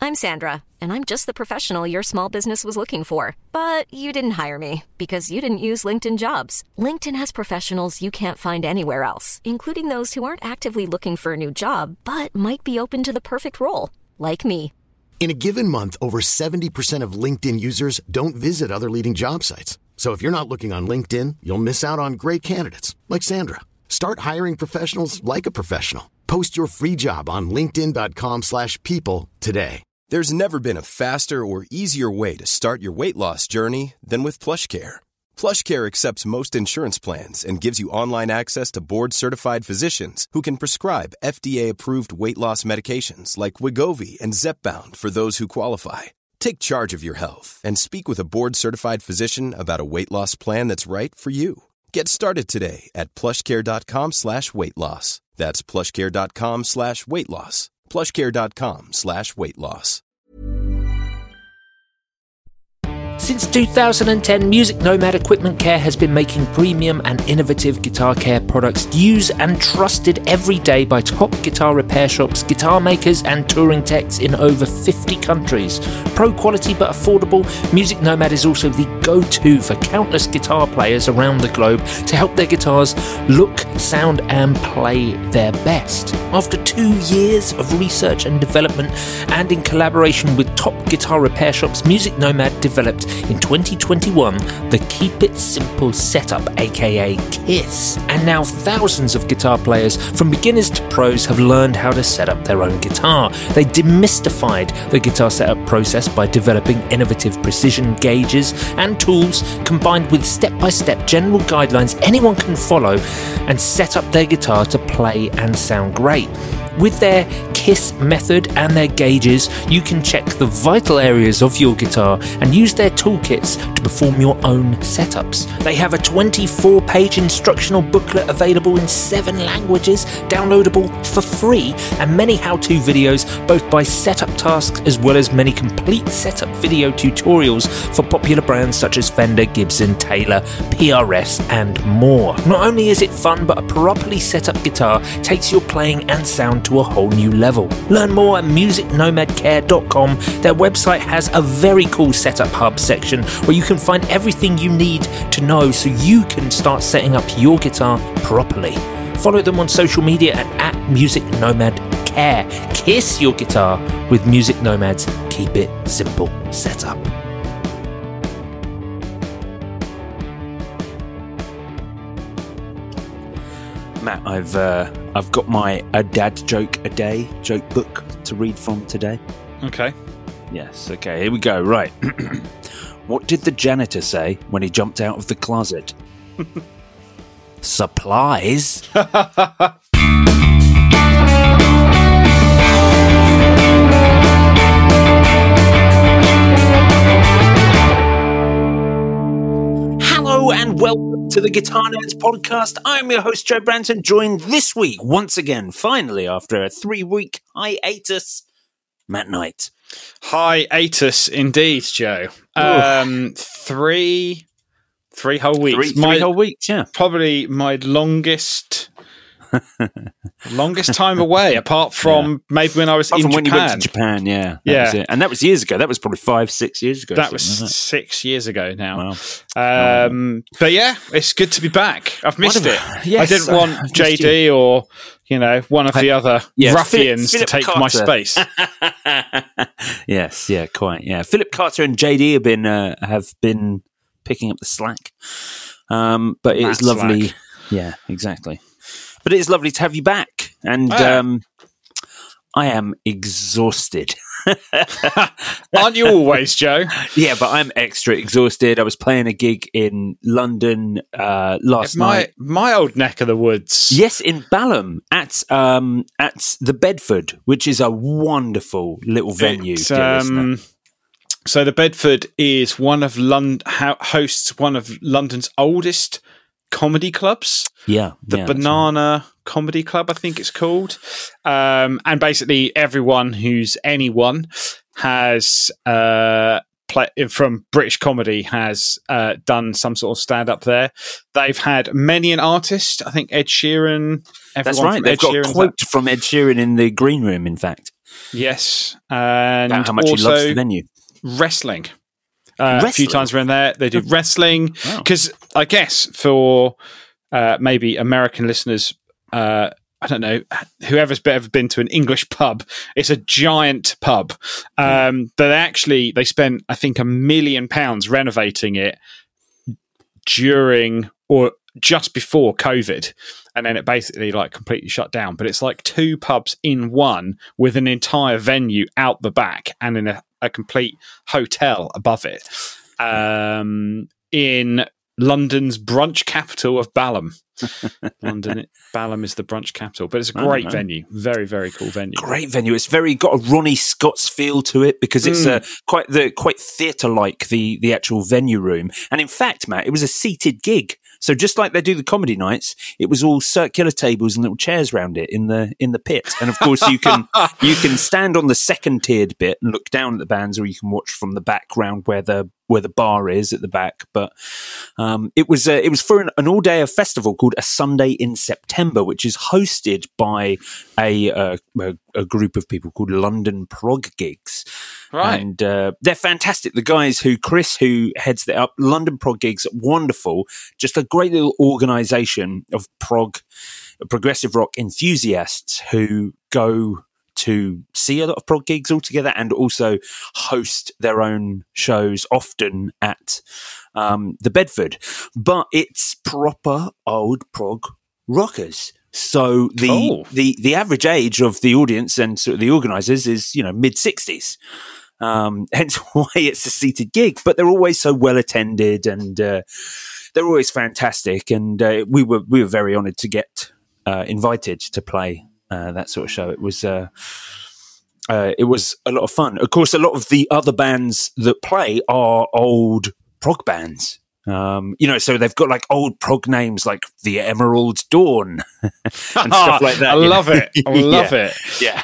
I'm Sandra, and I'm just the professional your small business was looking for. But you didn't hire me because you didn't use LinkedIn Jobs. LinkedIn has professionals you can't find anywhere else, including those who aren't actively looking for a new job, but might be open to the perfect role, like me. In a given month, over 70% of LinkedIn users don't visit other leading job sites. So if you're not looking on LinkedIn, you'll miss out on great candidates like Sandra. Start hiring professionals like a professional. Post your free job on linkedin.com/people today. There's never been a faster or easier way to start your weight loss journey than with PlushCare. PlushCare accepts most insurance plans and gives you online access to board-certified physicians who can prescribe FDA-approved weight loss medications like Wegovy and Zepbound for those who qualify. Take charge of your health and speak with a board-certified physician about a weight loss plan that's right for you. Get started today at plushcare.com/weight loss. That's plushcare.com/weight loss. plushcare.com/weight loss. Since 2010, Music Nomad Equipment Care has been making premium and innovative guitar care products used and trusted every day by top guitar repair shops, guitar makers and touring techs in over 50 countries. Pro quality but affordable, Music Nomad is also the go-to for countless guitar players around the globe to help their guitars look, sound and play their best. After 2 years of research and development and in collaboration with top guitar repair shops, Music Nomad developed in 2021 the Keep It Simple setup, aka KISS, and now thousands of guitar players from beginners to pros have learned how to set up their own guitar. They demystified the guitar setup process by developing innovative precision gauges and tools combined with step-by-step general guidelines anyone can follow and set up their guitar to play and sound great. With their KISS method and their gauges, you can check the vital areas of your guitar and use their toolkits to perform your own setups. They have a 24-page instructional booklet available in 7 languages, downloadable for free, and many how-to videos, both by setup tasks as well as many complete setup video tutorials for popular brands such as Fender, Gibson, Taylor, PRS, and more. Not only is it fun, but a properly set up guitar takes your playing and sound to a whole new level. Learn more at musicnomadcare.com. Their website has a very cool setup hub section where you can find everything you need to know so you can start setting up your guitar properly. Follow them on social media at musicnomadcare. Kiss your guitar with Music Nomad's Keep It Simple setup. Matt, I've got my A Dad Joke a Day joke book to read from today. Okay. Yes, okay, here we go. Right. What did the janitor say when he jumped out of the closet? Supplies? Hello and welcome to the Guitar Nerds podcast. I'm your host, Joe Branton, joined this week, once again, finally, after a 3-week hiatus, Matt Knight. Hiatus, indeed, Joe. 3 whole weeks. Three whole weeks, yeah. Probably my longest time away, apart from maybe when I was in Japan. When you went to Japan, yeah. That was it. And that was years ago. That was probably 5-6 years ago. That was 6 years ago now. Wow. But yeah, it's good to be back. I've missed it. Yes, I didn't want JD or, one of the other ruffians to take Carter. My space. Yes, yeah, quite. Yeah, Philip Carter and JD have been picking up the slack. But it is lovely. Slack. Yeah, exactly. But it is lovely to have you back. And I am exhausted. Aren't you always, Joe? Yeah, but I'm extra exhausted. I was playing a gig in London last night. My old neck of the woods. Yes, in Balham at the Bedford, which is a wonderful little venue. Isn't it? So the Bedford is hosts one of London's oldest comedy clubs. Yeah. The Banana Comedy Club, I think it's called. And basically everyone who's anyone has from British comedy has done some sort of stand-up there. They've had many an artist. I think Ed Sheeran. That's right. They've got a quote from Ed Sheeran in the green room, in fact. Yes, and how much also he loves the venue. Wrestling. A few times around there, they do wrestling. Because I guess for maybe American listeners, I don't know, whoever's ever been to an English pub, it's a giant pub. But they spent, I think, £1 million renovating it during or just before COVID. And then it basically like completely shut down. But it's like 2 pubs in one with an entire venue out the back and in a complete hotel above it. In London's brunch capital of Balham. Balham is the brunch capital, but it's a great venue. Very, very cool venue. Great venue. It's got a Ronnie Scott's feel to it because it's quite theatre-like, the actual venue room. And in fact, Matt, it was a seated gig. So just like they do the comedy nights, it was all circular tables and little chairs around it in the pit. And of course, you can stand on the second tiered bit and look down at the bands, or you can watch from the background where the bar is at the back. But it was for an all day festival called A Sunday in September, which is hosted by a group of people called London Prog Gigs. Right. And they're fantastic. The guys Chris, who heads it up, London Prog Gigs, wonderful. Just a great little organisation of progressive rock enthusiasts who go to see a lot of prog gigs all together and also host their own shows, often at the Bedford. But it's proper old prog rockers. So the average age of the audience and sort of the organisers is, mid-60s. Hence why it's a seated gig. But they're always so well attended and they're always fantastic. And we were very honoured to get invited to play that sort of show. It was a lot of fun. Of course, a lot of the other bands that play are old prog bands. So they've got like old prog names like the Emerald Dawn and stuff like that. I love it. I love it. Yeah.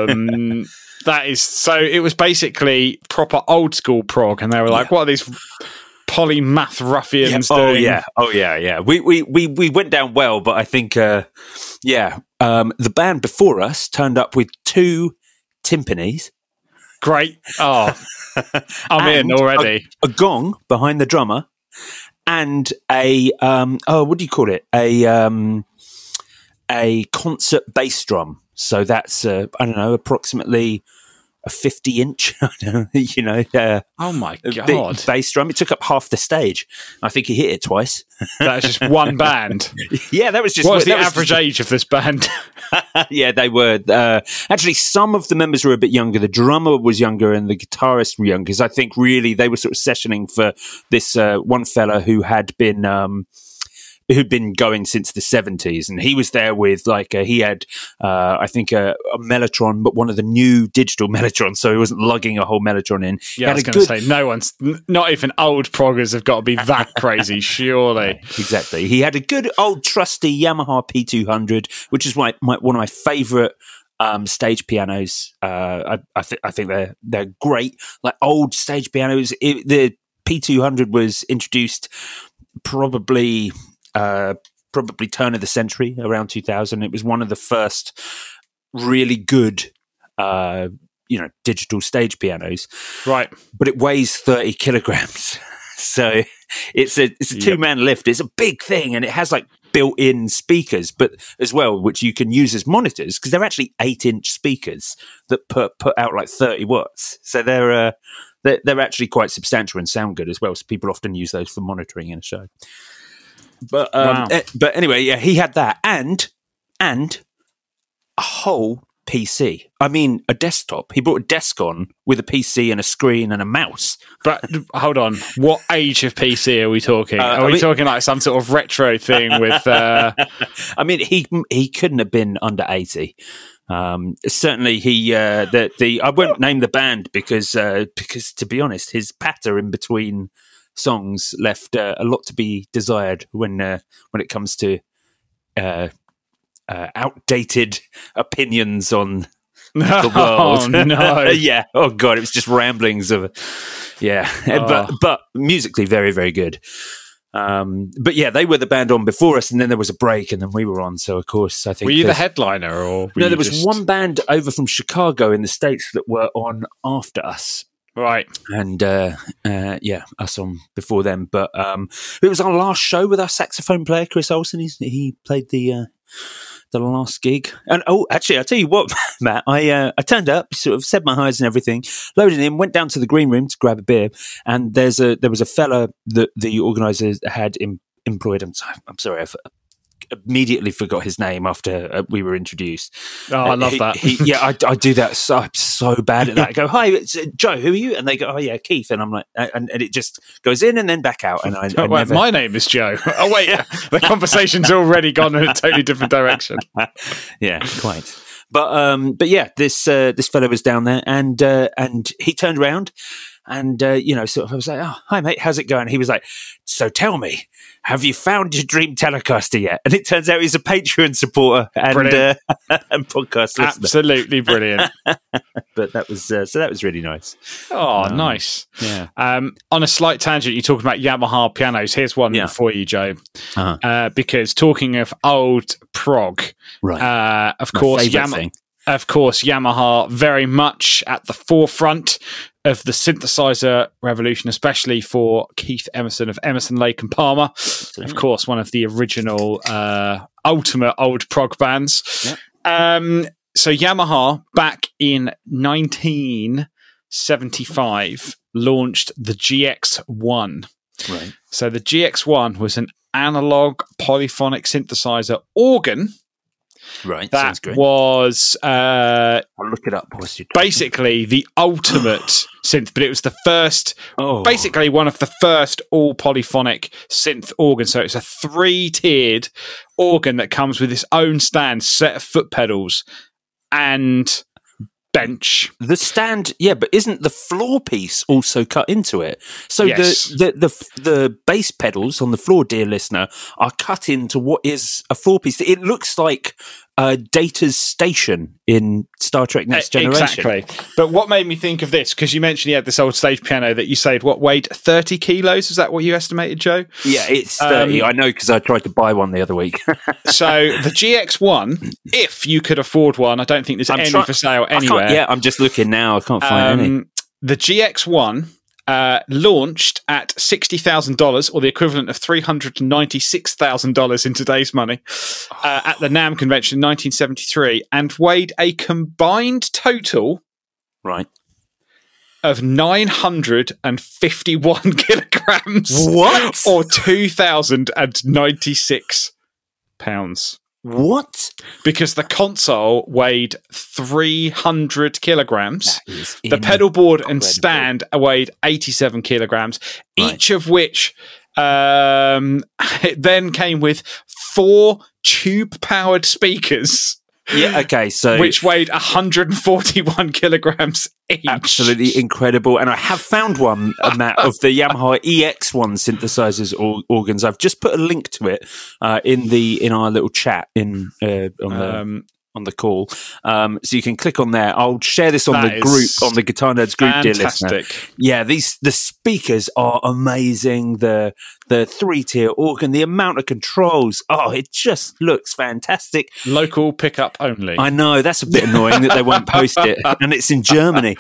That is so. It was basically proper old school prog, and they were like, "What are these polymath ruffians doing?" Oh yeah. We went down well, but I think the band before us turned up with 2 timpanis. Great. Oh, I'm in already. A gong behind the drummer. And a what do you call it? A concert bass drum. So that's approximately a 50-inch. Oh my god! Big bass drum. It took up half the stage. I think he hit it twice. That was just one band. Yeah, that was just. What was the average age of this band? Yeah, they were. Actually, some of the members were a bit younger. The drummer was younger and the guitarist were younger. Because I think really they were sort of sessioning for this one fella who had been who'd been going since the 70s, and he was there with he had I think a Mellotron, but one of the new digital Mellotrons, so he wasn't lugging a whole Mellotron in. Yeah, I was going to say, no one's, not even old proggers have got to be that crazy, surely. Exactly. He had a good old trusty Yamaha P200, which is one of my favourite stage pianos. I think they're great, like old stage pianos. The P200 was introduced probably turn of the century, around 2000. It was one of the first really good, digital stage pianos. Right. But it weighs 30 kilograms. So it's a 2-man lift. It's a big thing, and it has like built-in speakers, but as well, which you can use as monitors, because they're actually 8-inch speakers that put out like 30 watts. So they're actually quite substantial and sound good as well. So people often use those for monitoring in a show. But wow. But anyway, yeah, he had that and a whole PC. I mean, a desktop. He brought a desk on with a PC and a screen and a mouse. But hold on, what age of PC are we talking? Are we talking like some sort of retro thing with? I mean, he couldn't have been under 80. Certainly, he I won't name the band because to be honest, his patter in between songs left a lot to be desired when it comes to outdated opinions on the world. Oh no! Yeah. Oh god, it was just ramblings of. Yeah, but musically very, very good. But yeah, they were the band on before us, and then there was a break, and then we were on. So of course, I think were you the headliner, or no? There was one band over from Chicago in the States that were on after us, right? And yeah, us on before them. But it was our last show with our saxophone player Chris Olsen. He played the last gig. And actually, I'll tell you what, Matt, I turned up, sort of said my highs and everything, loaded in, went down to the green room to grab a beer, and there was a fella that the organisers had employed. I'm sorry, I immediately forgot his name after we were introduced. Oh, I love that. I do that. I'm so bad at that. I go, hi, it's Joe, who are you? And they go, oh yeah, Keith. And I'm like, and it just goes in and then back out. And I never... My name is Joe. Oh wait, the conversation's already gone in a totally different direction. Yeah, quite. But yeah, this fellow was down there, and he turned around, and sort of, I was like, oh, hi mate, how's it going? He was like, so tell me, have you found your dream Telecaster yet? And it turns out he's a Patreon supporter and podcast listener. Absolutely brilliant. But that was really nice. Oh, nice. Yeah. On a slight tangent, you talked about Yamaha pianos. Here's one for you, Joe. Because talking of old prog, right? Of course, Yamaha very much at the forefront of the synthesizer revolution, especially for Keith Emerson of Emerson, Lake and Palmer. Absolutely. Of course, one of the original ultimate old prog bands. Yep. So Yamaha, back in 1975, launched the GX1. Right. So the GX1 was an analog polyphonic synthesizer organ. Right, that was I'll look it up. Basically the ultimate synth, but it was the first, basically one of the first all polyphonic synth organs. So it's a 3-tiered organ that comes with its own stand, set of foot pedals, and bench. The stand, yeah, but isn't the floor piece also cut into it? So yes. the bass pedals on the floor, dear listener, are cut into what is a floor piece. It looks like Data's station in Star Trek Next Generation. Exactly. But what made me think of this, because you mentioned you had this old stage piano that you said, weighed 30 kilos? Is that what you estimated, Joe? Yeah, it's 30. I know, because I tried to buy one the other week. So the GX1, if you could afford one, I don't think there's any for sale anywhere. Yeah, I'm just looking now. I can't find any. The GX1 launched at $60,000, or the equivalent of $396,000 in today's money, at the NAMM convention in 1973, and weighed a combined total of 951 kilograms. What? Or 2,096 pounds. What? Because the console weighed 300 kilograms. The pedal board and stand weighed 87 kilograms, each of which it then came with 4 tube-powered speakers. Yeah, okay, so... which weighed 141 kilograms each. Absolutely incredible. And I have found one, Matt, of the Yamaha EX1 synthesizers organs. I've just put a link to it in our little chat on the call. So you can click on there. I'll share this on the group, on the Guitar Nerds group, dear listener. Yeah, the speakers are amazing. The 3-tier organ, the amount of controls. Oh, it just looks fantastic. Local pickup only. I know, that's a bit annoying that they won't post it. And it's in Germany.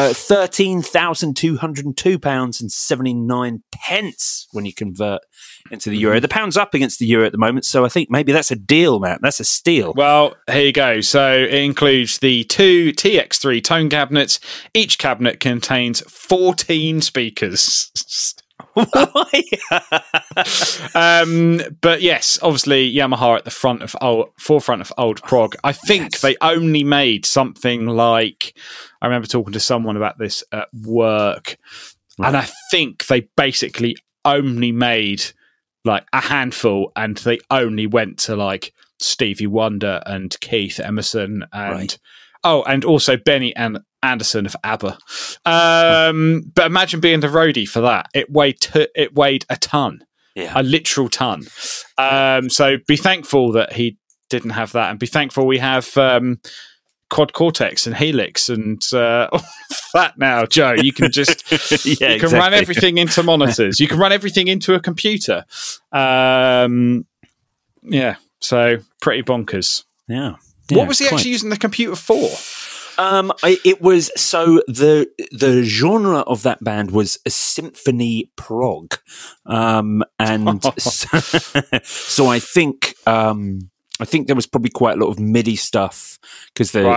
£13,202.79 when you convert into the euro. The pound's up against the euro at the moment, so I think maybe that's a deal, Matt. That's a steal. Well, here you go. So it includes the 2 TX3 tone cabinets. Each cabinet contains 14 speakers. Why? But yes, obviously Yamaha at the forefront of old prog. I think they only made something like, I remember talking to someone about this at work, and I think they basically only made like a handful, and they only went to like Stevie Wonder and Keith Emerson and and also Benny and Anderson of ABBA. But imagine being the roadie for that. It weighed a ton, a literal ton. So be thankful that he didn't have that, and be thankful we have Quad Cortex and Helix and all that now, Joe. You can just you can run everything into monitors. You can run everything into a computer. Yeah, so pretty bonkers. Yeah. What was he actually using the computer for? It was so the genre of that band was a symphony prog, and so I think there was probably quite a lot of MIDI stuff because the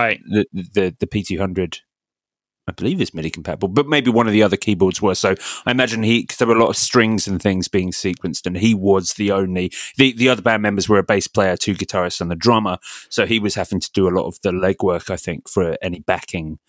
P200, I believe, is MIDI compatible, but maybe one of the other keyboards were. So I imagine because there were a lot of strings and things being sequenced, and he was the only. The other band members were a bass player, 2 guitarists, and the drummer. So he was having to do a lot of the legwork, I think, for any backing.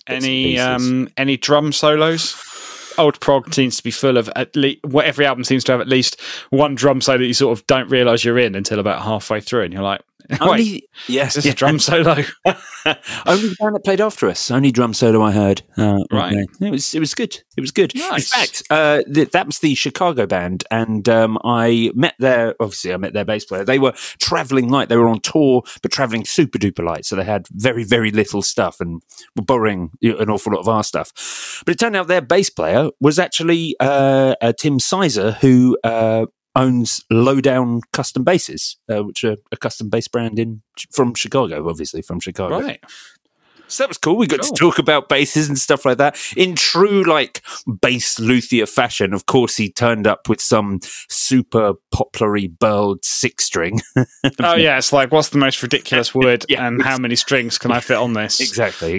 Any drum solos? Old prog seems to be full of at least. Every album seems to have at least one drum solo that you sort of don't realise you're in until about halfway through, and you're like, "Wait, is this a drum solo?" Only the band that played after us. Only drum solo I heard. Right, it was good. It was good. Nice. In fact, that was the Chicago band, and I met their bass player. They were travelling light. They were on tour, but travelling super duper light. So they had very, very little stuff, and were borrowing an awful lot of our stuff. But it turned out their bass player was actually Tim Sizer, who owns Lowdown Custom Basses, which are a custom bass brand from Chicago, obviously from Chicago. Right. So that was cool. We got to talk about basses and stuff like that in true bass luthier fashion. Of course, he turned up with some super poplar-y burled 6-string. Oh yeah, it's like, what's the most ridiculous wood, and how many strings can I fit on this? Exactly.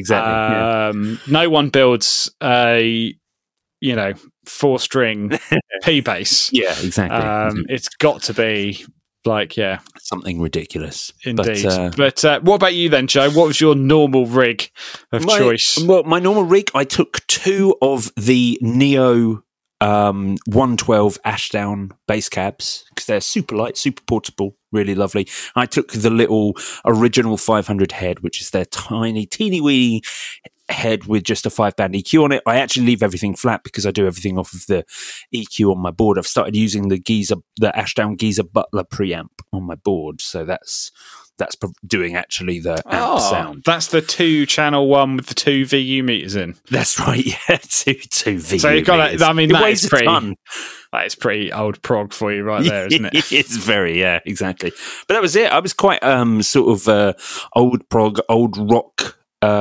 No one builds a 4-string P bass. Yeah, exactly. It's got to be something ridiculous. Indeed. But what about you then, Joe? What was your normal rig of choice? Well, my normal rig, I took 2 of the Neo 112 Ashdown bass cabs because they're super light, super portable, really lovely. I took the little original 500 head, which is their tiny, teeny weeny head with just a 5-band EQ on it. I actually leave everything flat because I do everything off of the EQ on my board. I've started using the Ashdown Geezer Butler preamp on my board, so that's doing actually the amp sound. That's the 2-channel one with the 2 VU meters in. That's right, yeah, two VU. So you've got meters. that. I mean, that is pretty old prog for you right there, isn't it? It's very, exactly. But that was it. I was quite sort of old prog, old rock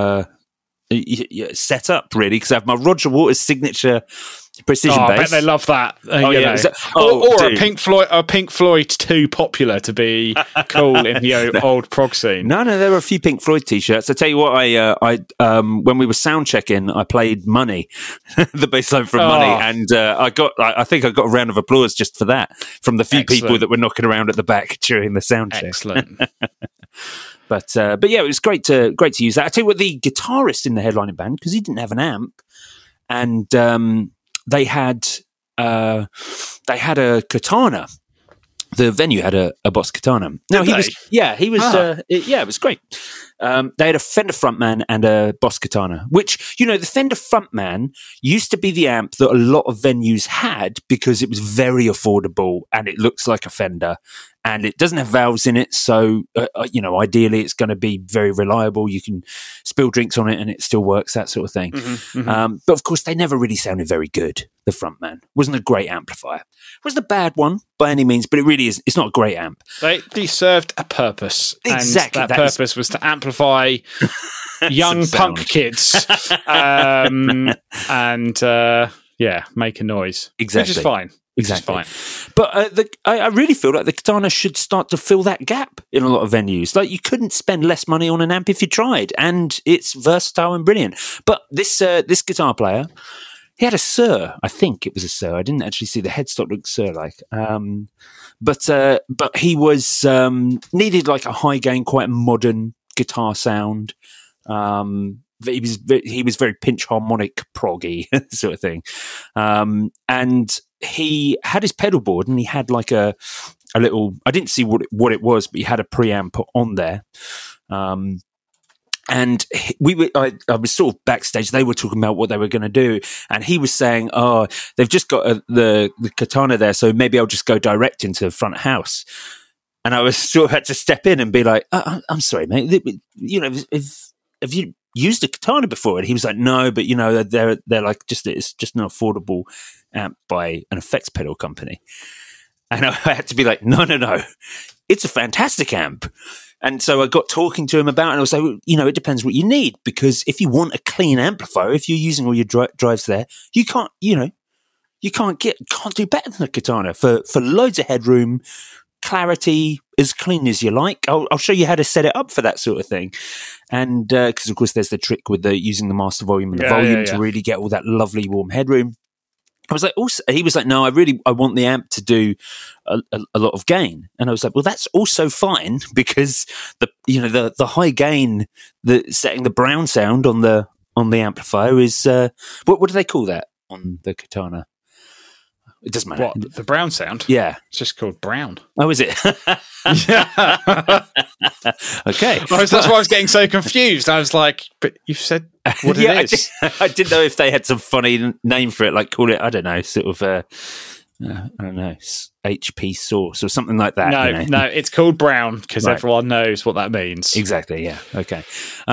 set up really, because I have my Roger Waters signature precision bass. I bet they love that. Or a Pink Floyd too popular to be cool in the old prog scene. No, there were a few Pink Floyd t-shirts. I tell you what, I when we were sound checking, I played Money, the bass line from Money, and I think I got a round of applause just for that from the few people that were knocking around at the back during the sound check. Excellent. But yeah, it was great to use that. I tell you what, the guitarist in the headlining band, because he didn't have an amp, and they had a Katana. The venue had a Boss Katana. No, he was. It was great. They had a Fender Frontman and a Boss Katana, which, the Fender Frontman used to be the amp that a lot of venues had because it was very affordable and it looks like a Fender and it doesn't have valves in it. So, ideally it's going to be very reliable. You can spill drinks on it and it still works, that sort of thing. But of course, they never really sounded very good. The Frontman wasn't a great amplifier. It wasn't a bad one by any means, but it really is. It's not a great amp. They served a purpose. Exactly. And that purpose was to amplify young punk kids and make a noise. Exactly. Which is fine. Exactly. Which is fine. But I really feel like the Katana should start to fill that gap in a lot of venues. Like, you couldn't spend less money on an amp if you tried, and it's versatile and brilliant. But this guitar player, he had a Sir. I think it was a Sir. I didn't actually see the headstock look Sir-like. But he was needed like a high gain, quite modern guitar sound. He was very pinch harmonic proggy sort of thing. And he had his pedal board, and he had like a little. I didn't see what it was, but he had a preamp on there. And I was sort of backstage. They were talking about what they were going to do, and he was saying, "Oh, they've just got the Katana there, so maybe I'll just go direct into the front house." And I was sort of had to step in and be like, "I'm sorry, mate. have you used a Katana before? And he was like, no, but they're like it's just an affordable amp by an effects pedal company. And I had to be like, no, it's a fantastic amp. And so I got talking to him about it, and I was like, it depends what you need, because if you want a clean amplifier, if you're using all your drives there, you can't do better than a Katana for loads of headroom, clarity, as clean as you like. I'll show you how to set it up for that sort of thing. And because of course there's the trick with using the master volume and the volume to really get all that lovely warm headroom. I was like, he was like, no, I want the amp to do a lot of gain. And I was like, well, that's also fine, because the high gain, setting the brown sound on the amplifier is what do they call that on the Katana? It doesn't matter. What, the brown sound? Yeah. It's just called brown. Oh, is it? Yeah. Okay. That's why I was getting so confused. I was like, but you've said what it is. I didn't know if they had some funny name for it, like call it, I don't know, sort of, I don't know, HP sauce or something like that. No, it's called brown because everyone knows what that means. Exactly, yeah. Okay.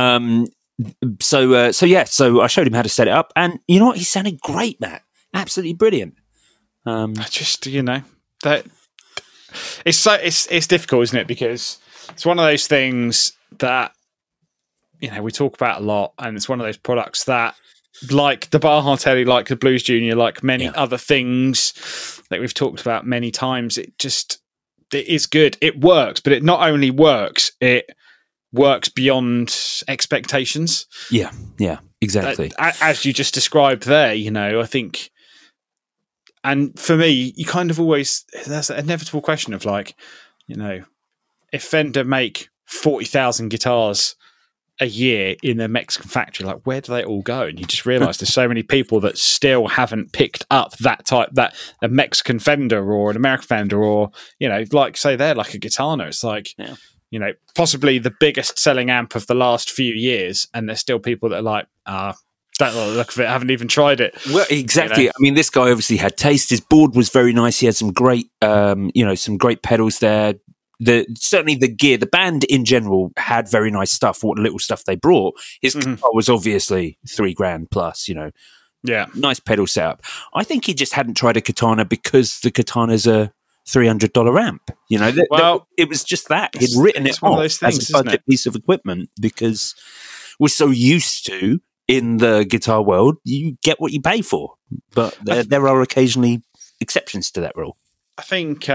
So I showed him how to set it up, and you know what? He sounded great, Matt. Absolutely brilliant. Just that it's difficult, isn't it? Because it's one of those things that we talk about a lot, and it's one of those products that, like the Baja Telly, like the Blues Junior, like many other things that we've talked about many times, it is good. It works, but it not only works, it works beyond expectations. Yeah, exactly. As you just described there, I think. And for me, you kind of always, there's an inevitable question of like, if Fender make 40,000 guitars a year in their Mexican factory, like where do they all go? And you just realise there's so many people that still haven't picked up that a Mexican Fender or an American Fender, or, like say they're like a Gitana. It's like, possibly the biggest selling amp of the last few years. And there's still people that are like, don't like the look of it, haven't even tried it. Well, exactly. I mean, this guy obviously had taste. His board was very nice. He had some great, some great pedals there. Certainly the gear, the band in general had very nice stuff. What little stuff they brought. His guitar was obviously $3,000 plus. Yeah, nice pedal setup. I think he just hadn't tried a Katana because the Katana's a $300 amp. It was just that he'd written it off as a budget piece of equipment because we're so used to. In the guitar world, you get what you pay for, but there are occasionally exceptions to that rule. I think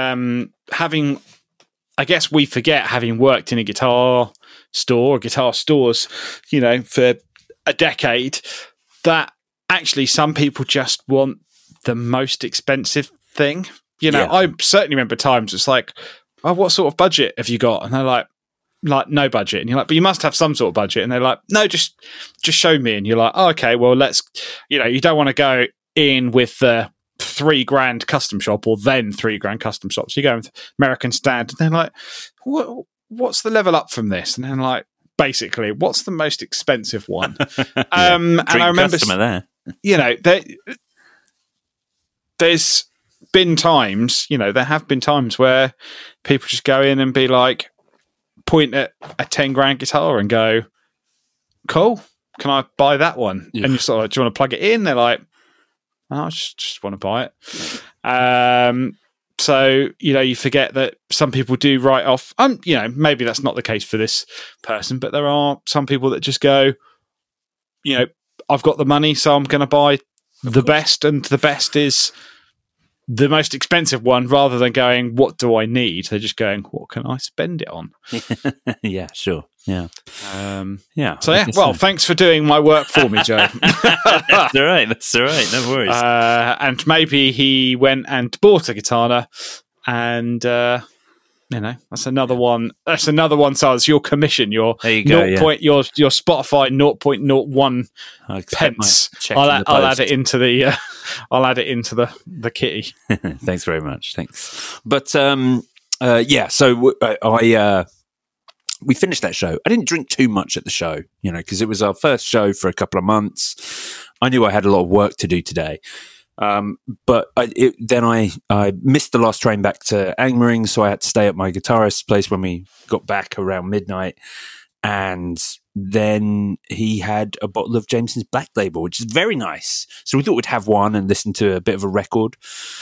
I guess we forget, having worked in a guitar store or guitar stores, for a decade, that actually some people just want the most expensive thing. I certainly remember times it's like, oh, what sort of budget have you got? And they're like no budget, and you're like, but you must have some sort of budget, and they're like, no, just show me, and you're like, oh, okay, well, let's, you don't want to go in with the $3,000 custom shop or then $3,000 custom shop, so you go with American Standard, and they're like, what's the level up from this? And then like, basically, what's the most expensive one? And I remember there, there's been times, there have been times where people just go in and be like, point at a $10,000 guitar and go, cool, can I buy that one? Yeah. And you're sort of like, do you want to plug it in? They're like, oh, I just want to buy it. So, you forget that some people do write off, maybe that's not the case for this person, but there are some people that just go, I've got the money, so I'm going to buy the best, and the best is the most expensive one, rather than going, what do I need? They're just going, what can I spend it on? Yeah, sure. Yeah. So, thanks for doing my work for me, Joe. That's all right. No worries. And maybe he went and bought a Gitana, and that's another one. That's another one. So it's your commission. Your there you go. Your Spotify 0.01 pence. I'll add it into the. I'll add it into the kitty. Thanks very much. Thanks. But So we finished that show. I didn't drink too much at the show, because it was our first show for a couple of months. I knew I had a lot of work to do today. But I missed the last train back to Angmering, so I had to stay at my guitarist's place when we got back around midnight. And then he had a bottle of Jameson's Black Label, which is very nice. So we thought we'd have one and listen to a bit of a record.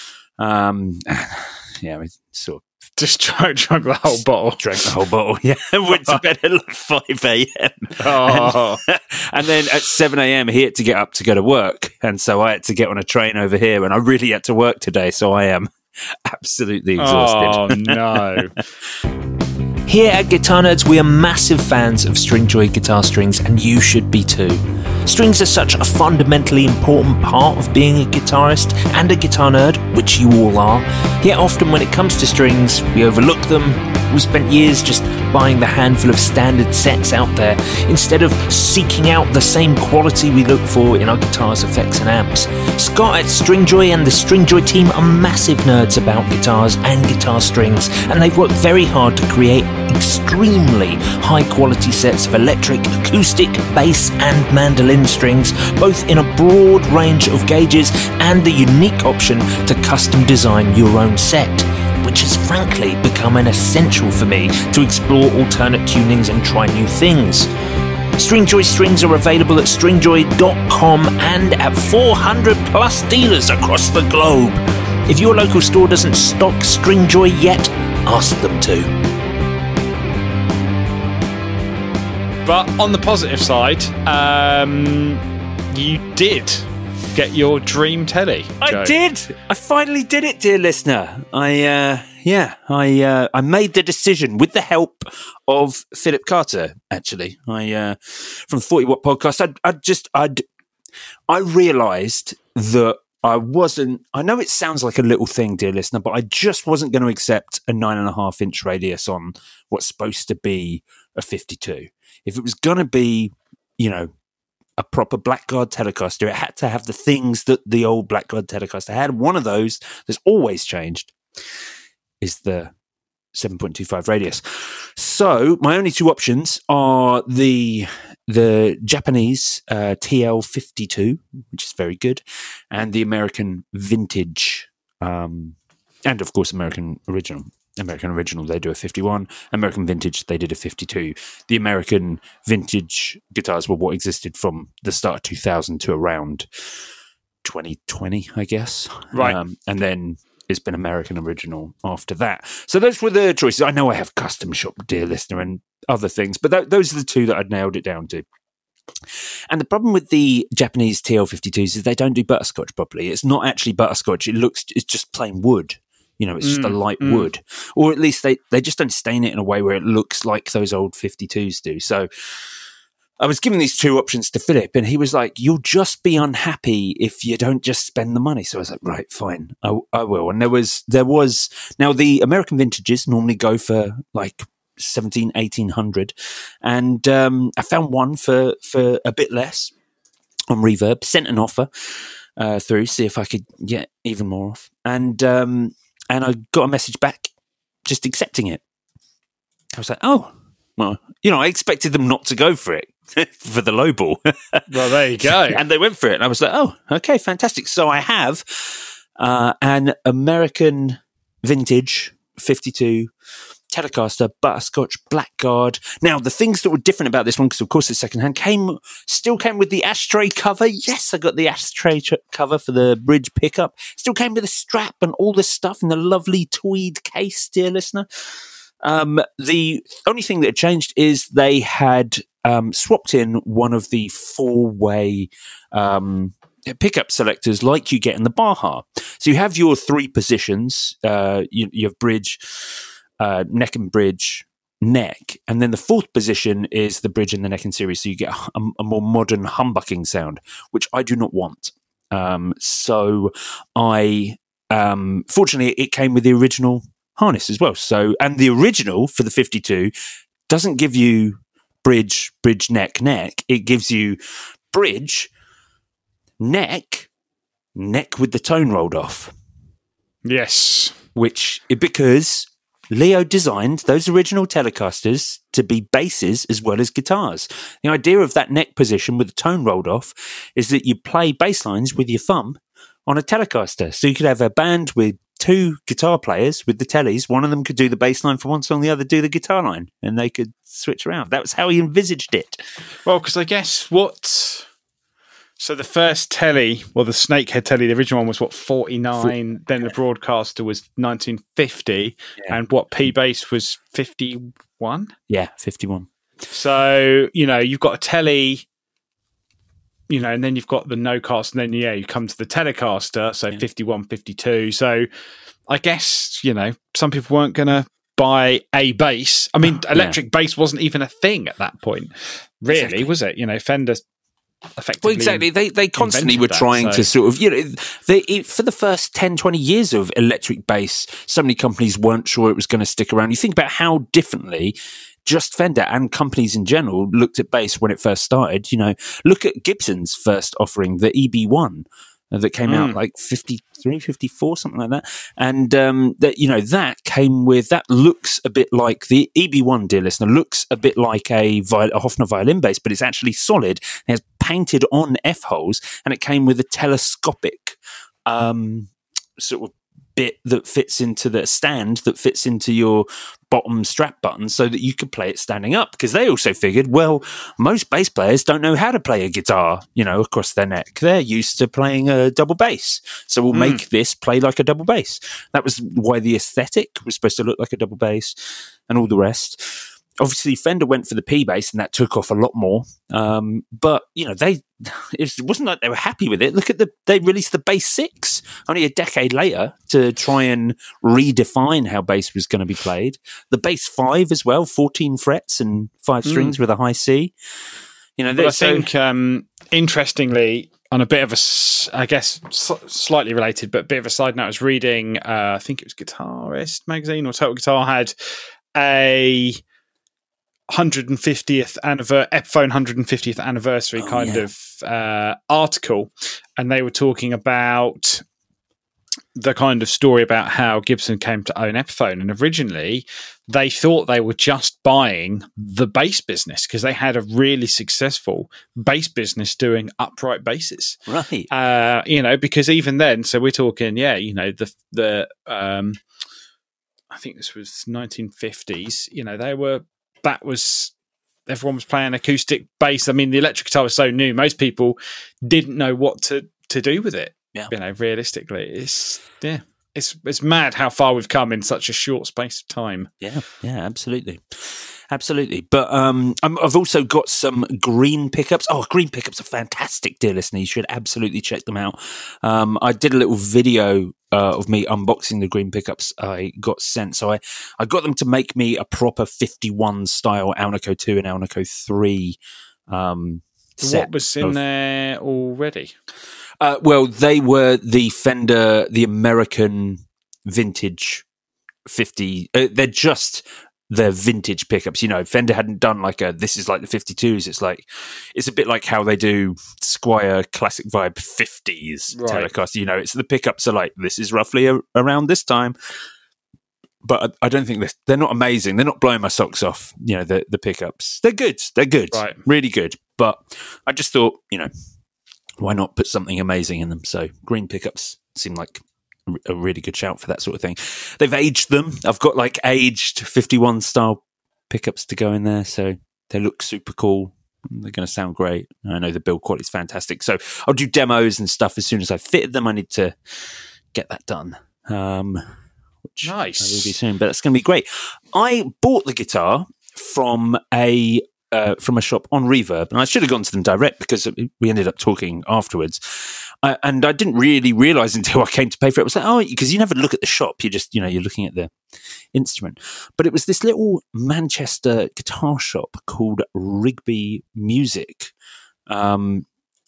We sort of just drank the whole bottle. Drank the whole bottle, yeah. Went to bed at like 5 a.m. Oh. And then at 7 a.m. he had to get up to go to work. And so I had to get on a train over here, and I really had to work today. So I am absolutely exhausted. Oh, no. Here at Guitar Nerds, we are massive fans of Stringjoy guitar strings, and you should be too. Strings are such a fundamentally important part of being a guitarist and a guitar nerd, which you all are. Yet often when it comes to strings, we overlook them. We spent years just buying the handful of standard sets out there, instead of seeking out the same quality we look for in our guitars, effects and amps. Scott at Stringjoy and the Stringjoy team are massive nerds about guitars and guitar strings, and they've worked very hard to create extremely high quality sets of electric, acoustic, bass and mandolin strings, both in a broad range of gauges and the unique option to custom design your own set, which has frankly become an essential for me to explore alternate tunings and try new things. Stringjoy strings are available at stringjoy.com and at 400 plus dealers across the globe. If your local store doesn't stock Stringjoy yet, ask them to. But on the positive side, you did get your dream telly, Joe. I did. I finally did it, dear listener. I made the decision with the help of Philip Carter. Actually, from the 40 Watt podcast. I realised that I wasn't. I know it sounds like a little thing, dear listener, but I just wasn't going to accept a 9.5-inch radius on what's supposed to be a 52. If it was going to be, a proper Blackguard Telecaster, it had to have the things that the old Blackguard Telecaster had. One of those that's always changed is the 7.25 radius. So my only two options are the Japanese TL52, which is very good, and the American Vintage, and of course American Original. American Original, they do a 51. American Vintage, they did a 52. The American Vintage guitars were what existed from the start of 2000 to around 2020, I guess. Right. And then it's been American Original after that. So those were the choices. I know I have Custom Shop, dear listener, and other things, but those are the two that I'd nailed it down to. And the problem with the Japanese TL52s is they don't do butterscotch properly. It's not actually butterscotch. It's just plain wood. It's just a light wood. Or at least they just don't stain it in a way where it looks like those old 52s do. So I was given these two options to Philip, and he was like, you'll just be unhappy if you don't just spend the money. So I was like, right, fine, I will. And there was now the American Vintages normally go for like 1,800, and I found one for a bit less on Reverb, sent an offer through, see if I could get even more off. And I got a message back just accepting it. I was like, oh, well, I expected them not to go for it, for the lowball. Well, there you go. And they went for it. And I was like, oh, okay, fantastic. So I have an American Vintage 52 Telecaster Butterscotch Blackguard. Now, the things that were different about this one, because of course it's secondhand, still came with the ashtray cover. Yes, I got the ashtray cover for the bridge pickup. Still came with a strap and all this stuff in the lovely tweed case, dear listener. The only thing that had changed is they had swapped in one of the 4-way pickup selectors like you get in the Baja. So you have your 3 positions. You have bridge, neck and bridge, neck, and then the 4th position is the bridge and the neck in series, so you get a more modern humbucking sound, which I do not want. So I fortunately it came with the original harness as well. So, and the original for the 52 doesn't give you bridge, neck. It gives you bridge, neck with the tone rolled off. Yes. Because Leo designed those original Telecasters to be basses as well as guitars. The idea of that neck position with the tone rolled off is that you play bass lines with your thumb on a Telecaster. So you could have a band with two guitar players with the tellies. One of them could do the bass line for one song, the other do the guitar line, and they could switch around. That was how he envisaged it. Well, because I guess so the first telly, well, the Snakehead telly, the original one was 49, then the broadcaster was 1950, and P-Bass was 51? Yeah, 51. So, you've got a telly, and then you've got the no-cast, and then, you come to the Telecaster, so 51, 52. So I guess, some people weren't going to buy a bass. I mean, electric bass wasn't even a thing at that point, really, was it? Fender effectively. Well, exactly. They constantly were trying to sort of, for the first 10, 20 years of electric bass, so many companies weren't sure it was going to stick around. You think about how differently just Fender and companies in general looked at bass when it first started. Look at Gibson's first offering, the EB1. That came out like 53, 54, something like that. And that came with, that looks a bit like the EB1, dear listener, looks a bit like a Hofner violin bass, but it's actually solid. It has painted on F-holes, and it came with a telescopic sort of bit that fits into the stand that fits into your bottom strap button so that you could play it standing up, because they also figured, well, most bass players don't know how to play a guitar, across their neck. They're used to playing a double bass, so we'll make this play like a double bass. That was why the aesthetic was supposed to look like a double bass and all the rest. Obviously, Fender went for the P-Bass, and that took off a lot more. But, it wasn't like they were happy with it. Look at they released the Bass 6 only a decade later to try and redefine how bass was going to be played. The Bass 5 as well, 14 frets and 5 strings with a high C. I think, interestingly, on a bit of I guess, slightly related, but a bit of a side note, I was reading, I think it was Guitarist magazine or Total Guitar had a 150th Epiphone 150th anniversary of article, and they were talking about the kind of story about how Gibson came to own Epiphone. And originally they thought they were just buying the bass business because they had a really successful bass business doing upright basses, right? Because even then, so we're talking the I think this was 1950s, everyone was playing acoustic bass. I mean, the electric guitar was so new, most people didn't know what to do with it. Yeah. Realistically, it's mad how far we've come in such a short space of time. Yeah, absolutely. But I've also got some Green pickups. Oh, Green pickups are fantastic, dear listener. You should absolutely check them out. I did a little video of me unboxing the Green pickups I got sent. So I got them to make me a proper 51 style Alnico 2 and Alnico 3 set. What was in there already? Well, they were the Fender, the American vintage 50. They're just their vintage pickups. Fender hadn't done this is like the 52s. It's a bit like how they do Squier Classic Vibe 50s Telecaster. It's the pickups are like, this is roughly around this time. But I don't think they're not amazing. They're not blowing my socks off. The pickups. They're good. Right. Really good. But I just thought, why not put something amazing in them? So Green pickups seem like a really good shout for that sort of thing. They've aged them. I've got aged 51 style pickups to go in there, so they look super cool. They're going to sound great. I know the build quality is fantastic. So I'll do demos and stuff as soon as I've fitted them. I need to get that done. Which nice. I will be soon, but it's going to be great. I bought the guitar from a shop on Reverb, and I should have gone to them direct because we ended up talking afterwards. And I didn't really realise until I came to pay for it. I was like, because you never look at the shop. You just, you're looking at the instrument. But it was this little Manchester guitar shop called Rigby Music. And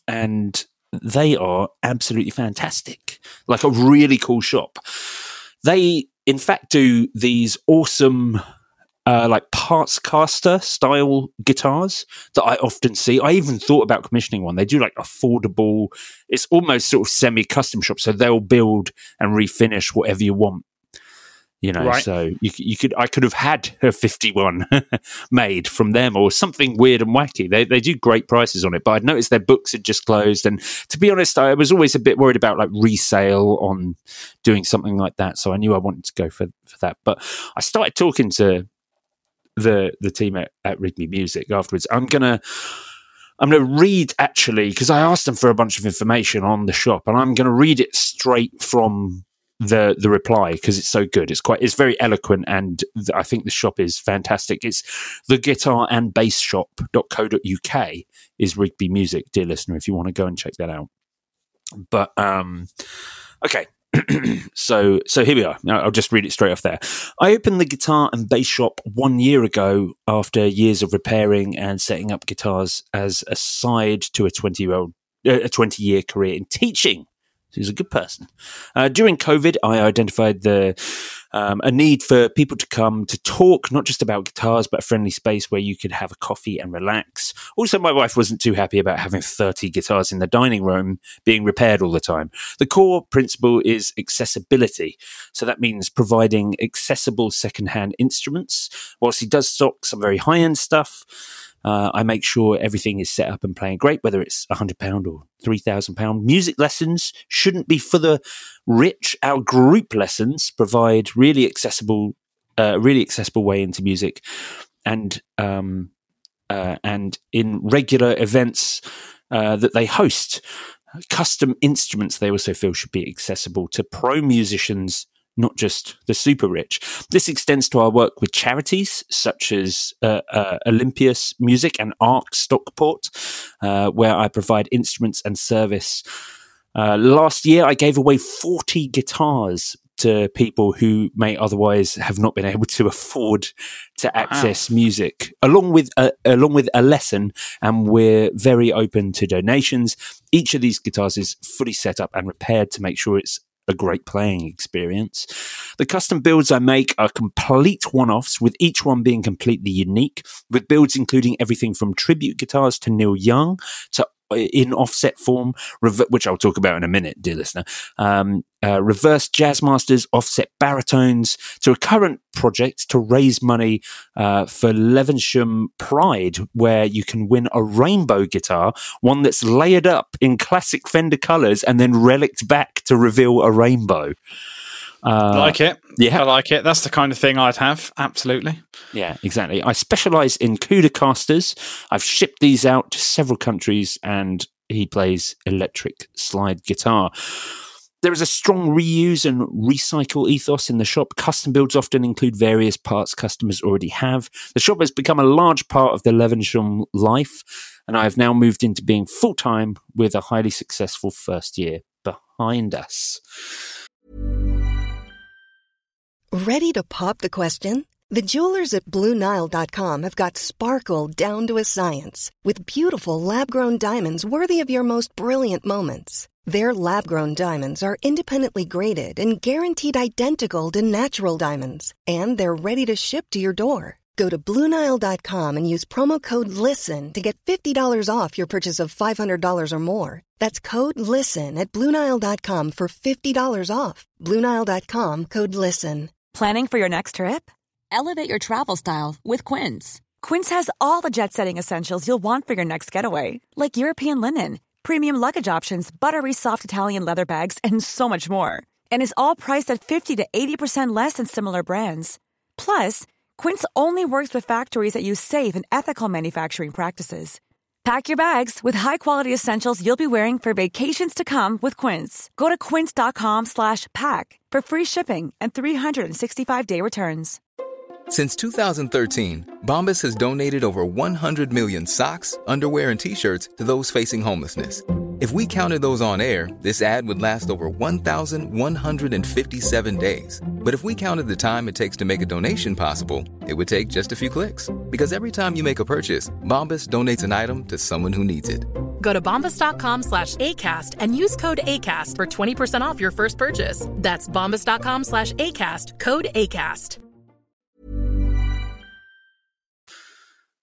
they are absolutely fantastic. A really cool shop. They, in fact, do these awesome parts caster style guitars that I often see. I even thought about commissioning one. They do affordable, it's almost sort of semi-custom shop, so they'll build and refinish whatever you want. You know, Right. so I could have had a 51 made from them or something weird and wacky. They do great prices on it, but I'd noticed their books had just closed. And to be honest, I was always a bit worried about like resale on doing something like that. So I knew I wanted to go for that. But I started talking to the team at Rigby Music afterwards. I'm gonna read, actually, because I asked them for a bunch of information on the shop, and I'm gonna read it straight from the reply because it's so good. It's very eloquent, and I think the shop is fantastic. It's theguitarandbassshop.co.uk is Rigby Music, dear listener, if you want to go and check that out. But okay. So here we are. I'll just read it straight off there. I opened the guitar and bass shop 1 year ago after years of repairing and setting up guitars as a side to a 20-year career in teaching. He's a good person. During COVID, I identified a need for people to come to talk, not just about guitars, but a friendly space where you could have a coffee and relax. Also, my wife wasn't too happy about having 30 guitars in the dining room being repaired all the time. The core principle is accessibility. So that means providing accessible secondhand instruments. Whilst he does stock some very high-end stuff, I make sure everything is set up and playing great, whether it's £100 or £3,000. Music lessons shouldn't be for the rich. Our group lessons provide really accessible way into music, and in regular events that they host. Custom instruments they also feel should be accessible to pro musicians, not just the super rich. This extends to our work with charities such as Olympias Music and ARC Stockport, where I provide instruments and service. Last year, I gave away 40 guitars to people who may otherwise have not been able to afford to access music, along with a lesson, and we're very open to donations. Each of these guitars is fully set up and repaired to make sure it's a great playing experience. The custom builds I make are complete one-offs, with each one being completely unique, with builds including everything from tribute guitars to Neil Young to in offset form, which I'll talk about in a minute, dear listener, reverse Jazzmasters, offset baritones, to a current project to raise money for Levenshulme Pride, where you can win a rainbow guitar, one that's layered up in classic Fender colours and then relicked back to reveal a rainbow. Like it. Yeah. I like it. That's the kind of thing I'd have. Absolutely. Yeah, exactly. I specialise in Cudacasters. I've shipped these out to several countries, and he plays electric slide guitar. There is a strong reuse and recycle ethos in the shop. Custom builds often include various parts customers already have. The shop has become a large part of the Levenshulme life, and I have now moved into being full-time with a highly successful first year behind us. Ready to pop the question? The jewelers at BlueNile.com have got sparkle down to a science with beautiful lab-grown diamonds worthy of your most brilliant moments. Their lab-grown diamonds are independently graded and guaranteed identical to natural diamonds, and they're ready to ship to your door. Go to BlueNile.com and use promo code LISTEN to get $50 off your purchase of $500 or more. That's code LISTEN at BlueNile.com for $50 off. BlueNile.com, code LISTEN. Planning for your next trip? Elevate your travel style with Quince. Quince has all the jet-setting essentials you'll want for your next getaway, like European linen, premium luggage options, buttery soft Italian leather bags, and so much more. And is all priced at 50 to 80% less than similar brands. Plus, Quince only works with factories that use safe and ethical manufacturing practices. Pack your bags with high-quality essentials you'll be wearing for vacations to come with Quince. Go to quince.com/pack for free shipping and 365-day returns. Since 2013, Bombas has donated over 100 million socks, underwear, and T-shirts to those facing homelessness. If we counted those on air, this ad would last over 1,157 days. But if we counted the time it takes to make a donation possible, it would take just a few clicks. Because every time you make a purchase, Bombas donates an item to someone who needs it. Go to bombas.com/ACAST and use code ACAST for 20% off your first purchase. That's bombas.com/ACAST, code ACAST.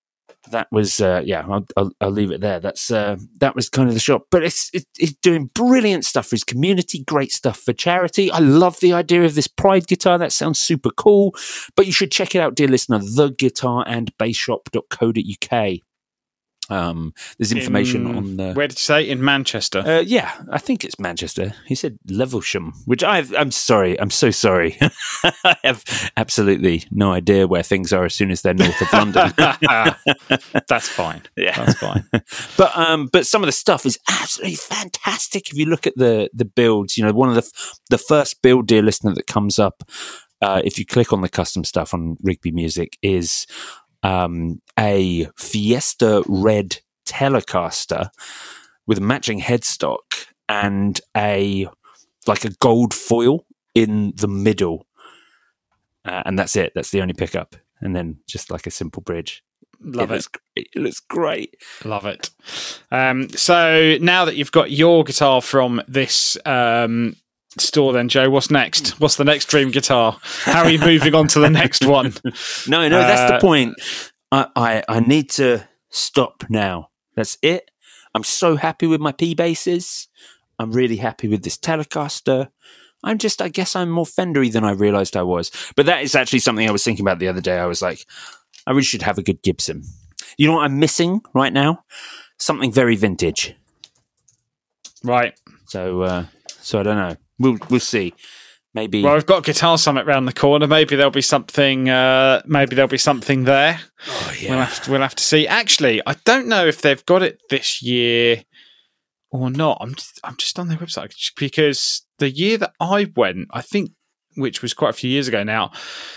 that was I'll leave it there. That was kind of the shop, but it's doing brilliant stuff for his community, great stuff for charity. I love the idea of this Pride guitar. That sounds super cool. But you should check it out, dear listener, theguitarandbassshop.co.uk. There's information on the... Where did you say? In Manchester? Yeah, I think it's Manchester. He said Levelsham, which I'm sorry. I'm so sorry. I have absolutely no idea where things are as soon as they're north of London. That's fine. Yeah, that's fine. But some of the stuff is absolutely fantastic. If you look at the builds, one of the first build, dear listener, that comes up if you click on the custom stuff on Rigby Music is a Fiesta Red Telecaster with a matching headstock and a gold foil in the middle, and that's it. That's the only pickup, and then just like a simple bridge. Love it. It looks great. Love it. So now that you've got your guitar from this store, then Joe, what's next? What's the next dream guitar? How are you moving on to the next one? No, that's the point. I need to stop now. That's it. I'm so happy with my P basses. I'm really happy with this Telecaster. I guess I'm more Fendery than I realized I was. But that is actually something I was thinking about the other day. I was like, I really should have a good Gibson. You know what I'm missing right now? Something very vintage. Right. So I don't know. We'll see. Maybe. Well, we've got Guitar Summit round the corner. Maybe there'll be something. There. Oh yeah. We'll have to see. Actually, I don't know if they've got it this year or not. I'm just on their website because the year that I went, I think, which was quite a few years ago now.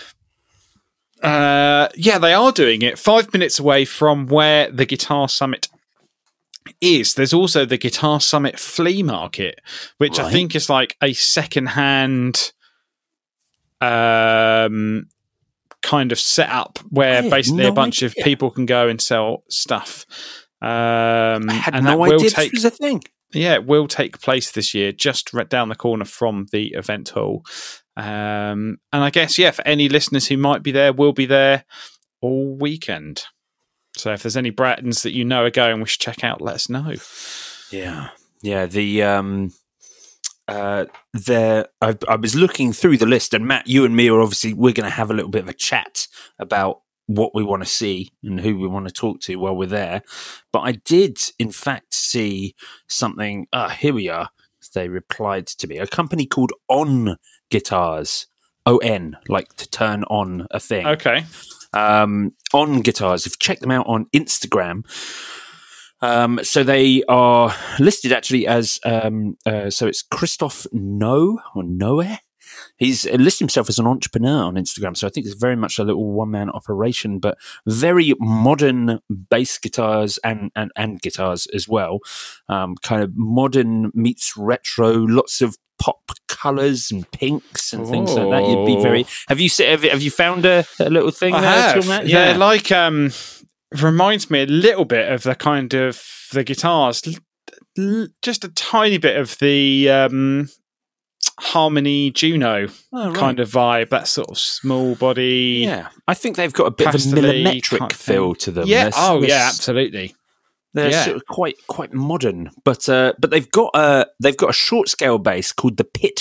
They are doing it 5 minutes away from where the Guitar Summit is. There's also the Guitar Summit flea market, which I think is like a second-hand kind of setup where basically a bunch of people can go and sell stuff. I had no idea this was a thing. Yeah, it will take place this year, just right down the corner from the event hall. And I guess, for any listeners who might be there, will be there all weekend. So if there's any Brattons that you know are going, we should check out, let us know. Yeah. I was looking through the list, and Matt, you and me we're going to have a little bit of a chat about what we want to see and who we want to talk to while we're there. But I did, in fact, see something. Here we are. They replied to me. A company called On Guitars. ON, like to turn on a thing. Okay. On Guitars. If you check them out on Instagram. So they are listed actually as, so it's Christophe Noe. He's listed himself as an entrepreneur on Instagram. So I think it's very much a little one-man operation, but very modern bass guitars and guitars as well. Kind of modern meets retro, lots of pop colours and pinks and things like that. You'd be very. Have you found a little thing? I have. Yeah, they're like reminds me a little bit of the kind of the guitars, just a tiny bit of the Harmony Juno kind of vibe. That sort of small body. Yeah, I think they've got a bit of a millimetric feel to them. Yeah. Absolutely. They're sort of quite modern, but they've got a short scale bass called the Pit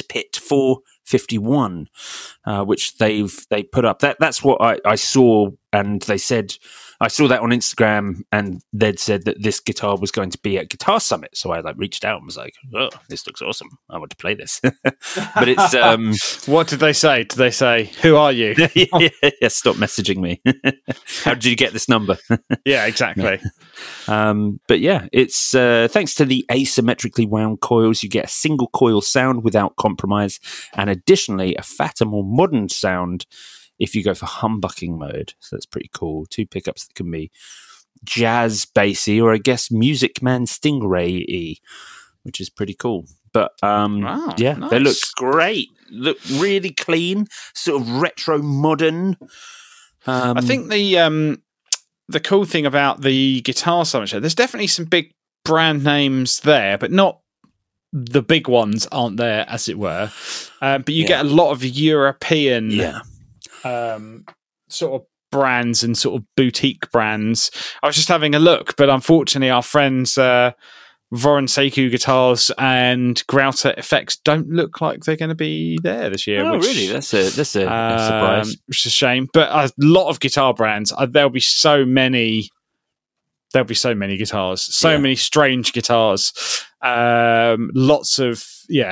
451, which they put up. That's what I saw, and they said I saw that on Instagram, and they'd said that this guitar was going to be at Guitar Summit. So I reached out and was like, "Oh, this looks awesome! I want to play this." But it's what did they say? Did they say, "Who are you?" yeah, stop messaging me. How did you get this number? Yeah, exactly. But yeah, it's thanks to the asymmetrically wound coils, you get a single coil sound without compromise, and additionally a fatter, more modern sound if you go for humbucking mode. So that's pretty cool. 2 pickups that can be jazz bassy, or I guess Music Man Stingray-y, which is pretty cool. But nice. They look great. Look really clean, sort of retro modern. I think the cool thing about the Guitar Summit show, there's definitely some big brand names there, but not the big ones aren't there, as it were. But you get a lot of European sort of brands and sort of boutique brands. I was just having a look, but unfortunately our friends Voron Seiko Guitars and Grouter Effects don't look like they're going to be there this year. Oh, really? That's a surprise. Which is a shame. But a lot of guitar brands, there'll be so many guitars, so many strange guitars, lots of,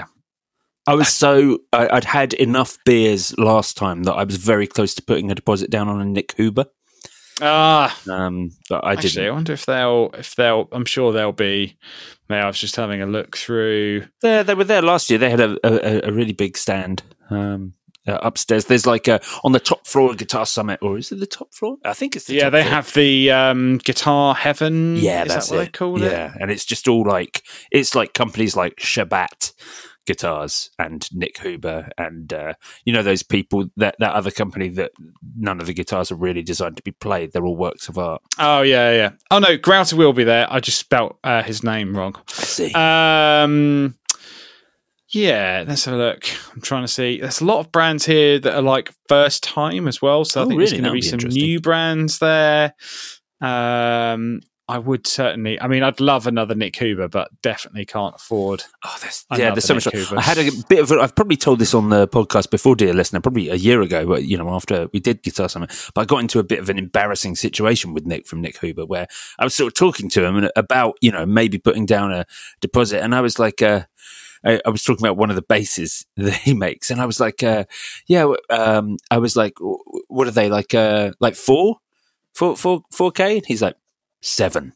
I'd had enough beers last time that I was very close to putting a deposit down on a Nick Huber. But I didn't. I wonder if they'll. I'm sure they'll be. I was just having a look through. They were there last year. They had a really big stand upstairs. There's like on the top floor of Guitar Summit, or is it the top floor? I think it's the top they floor. have the Guitar Heaven. Yeah, is that's that what they call it? Yeah, and it's just all like it's like companies like Shabat Guitars and Nick Huber and those people, that other company that none of the guitars are really designed to be played. They're all works of art. Oh yeah. Oh no, Grouter will be there. I just spelt his name wrong. I see. Let's have a look. I'm trying to see. There's a lot of brands here that are like first time as well. So I think there's going to be some new brands there. I would certainly. I mean, I'd love another Nick Huber, but definitely can't afford. Oh, there's so much. I had a bit of. I've probably told this on the podcast before, dear listener, probably a year ago. But after we did Guitar Summit, but I got into a bit of an embarrassing situation with Nick from Nick Huber, where I was sort of talking to him about maybe putting down a deposit, and I was like. I was talking about one of the basses that he makes, and I was like, I was like, what are they like 4K? And he's like 7.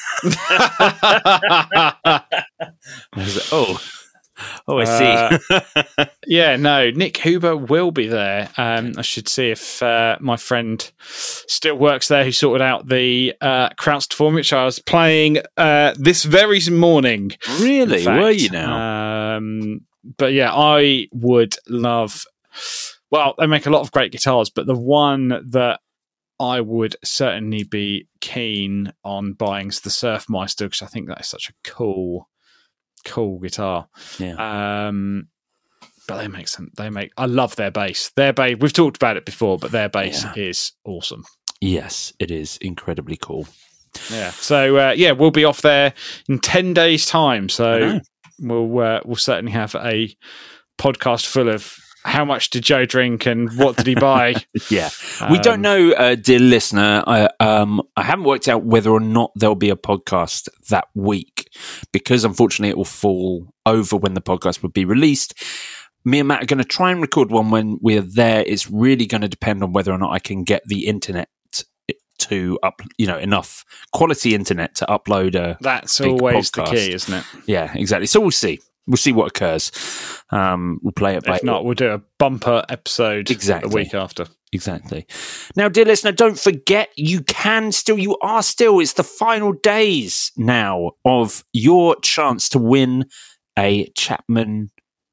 I was like, I see. Nick Huber will be there. I should see if my friend still works there, who sorted out the Kraus form, which I was playing this very morning. Really? Were you now? But yeah, I would love. Well, they make a lot of great guitars, but the one that I would certainly be keen on buying is the Surfmeister, because I think that is such a cool guitar. Yeah. But they make I love their bass. We've talked about it before, but their bass is awesome. Yes, it is incredibly cool. Yeah. So we'll be off there in 10 days' time. So we'll certainly have a podcast full of how much did Joe drink and what did he buy? Yeah. We don't know, dear listener. I haven't worked out whether or not there'll be a podcast that week, because unfortunately it will fall over when the podcast would be released. Me and Matt are going to try and record one when we're there. It's really going to depend on whether or not I can get the internet to enough quality internet to upload a That's always podcast. The key, isn't it? Yeah, exactly. So we'll see. We'll see what occurs. We'll play it by. If not, we'll do a bumper episode a week after. Exactly. Now, dear listener, don't forget, you are still, it's the final days now of your chance to win a Chapman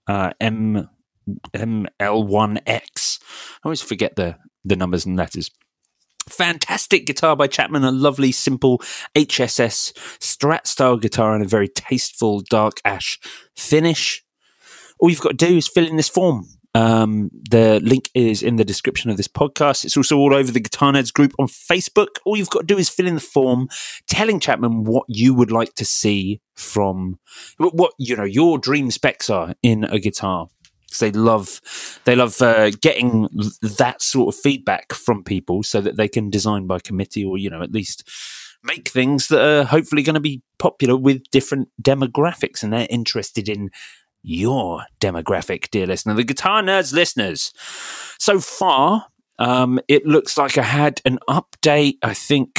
ML1X. I always forget the numbers and letters. Fantastic guitar by Chapman, a lovely, simple HSS Strat style guitar and a very tasteful dark ash finish. All you've got to do is fill in this form. The link is in the description of this podcast. It's also all over the Guitar Nerds group on Facebook. All you've got to do is fill in the form, telling Chapman what you would like to see from what your dream specs are in a guitar. They love getting that sort of feedback from people so that they can design by committee, or at least make things that are hopefully going to be popular with different demographics, and they're interested in your demographic, dear listener, the Guitar Nerds listeners. So far, it looks like I had an update. I think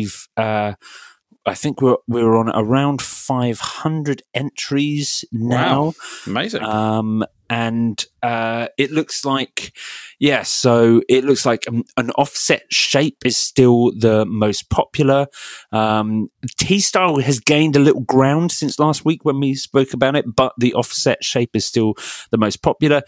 we're on around 500 entries now. Wow. Amazing. And it looks like, so it looks like an offset shape is still the most popular. T-style has gained a little ground since last week when we spoke about it, but the offset shape is still the most popular.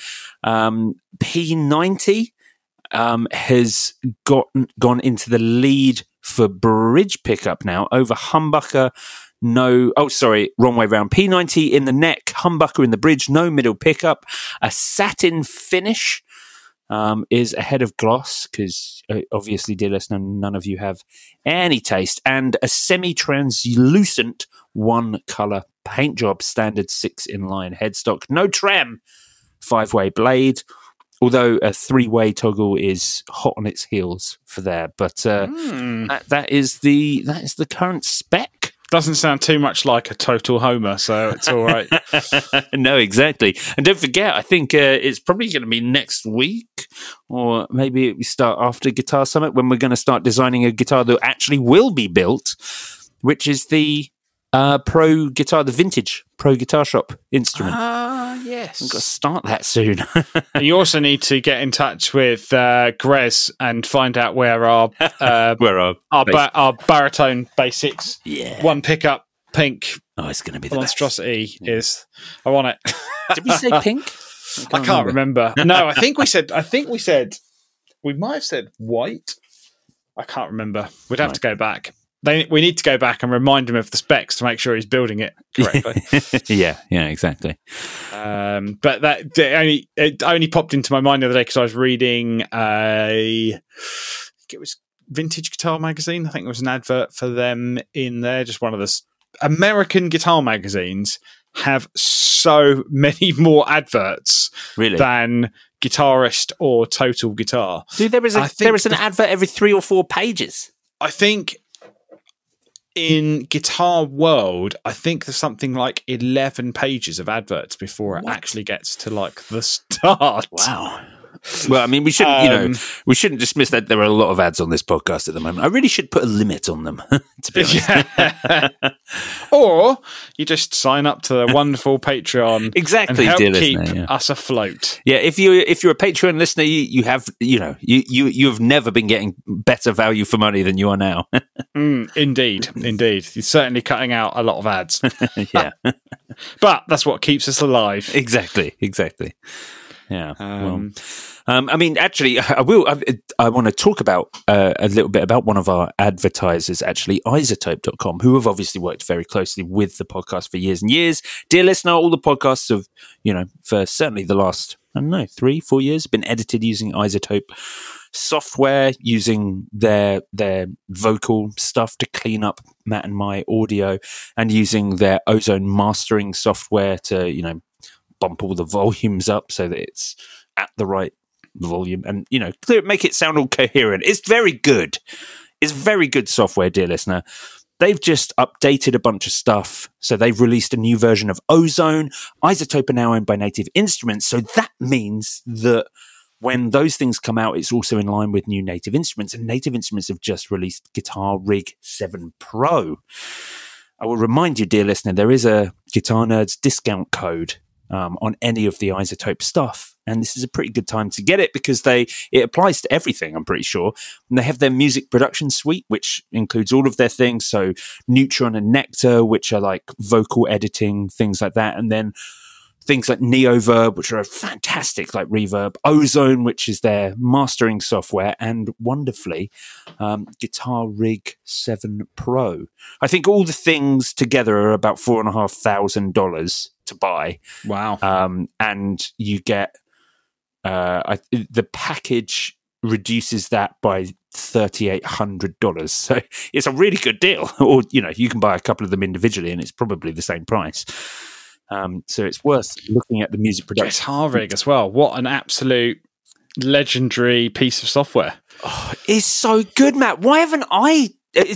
P90 has gone into the lead for bridge pickup now over humbucker. Wrong way round. P90 in the neck, humbucker in the bridge, no middle pickup, a satin finish is ahead of gloss because obviously, dear listener, none of you have any taste, and a semi-translucent one-color paint job, standard 6-in-line headstock, no trem, 5-way blade. Although a 3-way toggle is hot on its heels for there, but that is the current spec. Doesn't sound too much like a total homer, so it's all right. No, exactly. And don't forget, I think it's probably going to be next week, or maybe we start after Guitar Summit, when we're going to start designing a guitar that actually will be built, which is the Pro Guitar, the vintage Pro Guitar Shop instrument. Yes. We've got to start that soon. You also need to get in touch with Grez and find out where our baritone basics, one pickup, pink. Oh, it's going to be the monstrosity is. I want it. Did we say pink? I can't remember. No, I think we said. We might have said white. I can't remember. We'd have to go back. We need to go back and remind him of the specs to make sure he's building it correctly. yeah, exactly. But it only popped into my mind the other day because I was reading it was Vintage Guitar Magazine. I think there was an advert for them in there. Just one of the American guitar magazines have so many more adverts than Guitarist or Total Guitar. Dude, there is an advert every 3 or 4 pages. I think in Guitar World, I think there's something like 11 pages of adverts before it actually gets to like the start. Wow. Well, I mean, we shouldn't dismiss that there are a lot of ads on this podcast at the moment. I really should put a limit on them, to be honest. Or you just sign up to the wonderful Patreon, exactly, and help dear keep listener, us afloat. Yeah, if you're a Patreon listener, you have never been getting better value for money than you are now. Indeed. You're certainly cutting out a lot of ads. Yeah, but that's what keeps us alive. Exactly. Yeah. I mean, actually, I want to talk about a little bit about one of our advertisers, actually, iZotope.com, who have obviously worked very closely with the podcast for years and years. Dear listener, all the podcasts have, for certainly the last, 3-4 years, been edited using iZotope software, using their vocal stuff to clean up Matt and my audio, and using their Ozone mastering software to, bump all the volumes up so that it's at the right volume and, make it sound all coherent. It's very good. It's very good software, dear listener. They've just updated a bunch of stuff. So they've released a new version of Ozone. iZotope are now owned by Native Instruments. So that means that when those things come out, it's also in line with new Native Instruments. And Native Instruments have just released Guitar Rig 7 Pro. I will remind you, dear listener, there is a Guitar Nerds discount code on any of the iZotope stuff. And this is a pretty good time to get it because it applies to everything, I'm pretty sure. And they have their music production suite, which includes all of their things. So Neutron and Nectar, which are like vocal editing, things like that. And then things like Neoverb, which are fantastic, like Reverb, Ozone, which is their mastering software, and wonderfully, Guitar Rig 7 Pro. I think all the things together are about $4,500 to buy. Wow. And you get the package reduces that by $3,800. So it's a really good deal. Or, you can buy a couple of them individually and it's probably the same price. So it's worth looking at the music production. Guitar Rig as well. What an absolute legendary piece of software. Oh, it's so good, Matt. Why haven't I?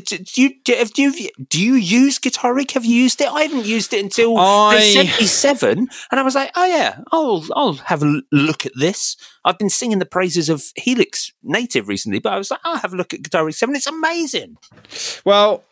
Do you use Guitar Rig? Have you used it? I haven't used it until they sent me 7, and I was like, oh yeah, I'll have a look at this. I've been singing the praises of Helix Native recently, but I was like, I'll have a look at Guitar Rig 7. It's amazing. Well,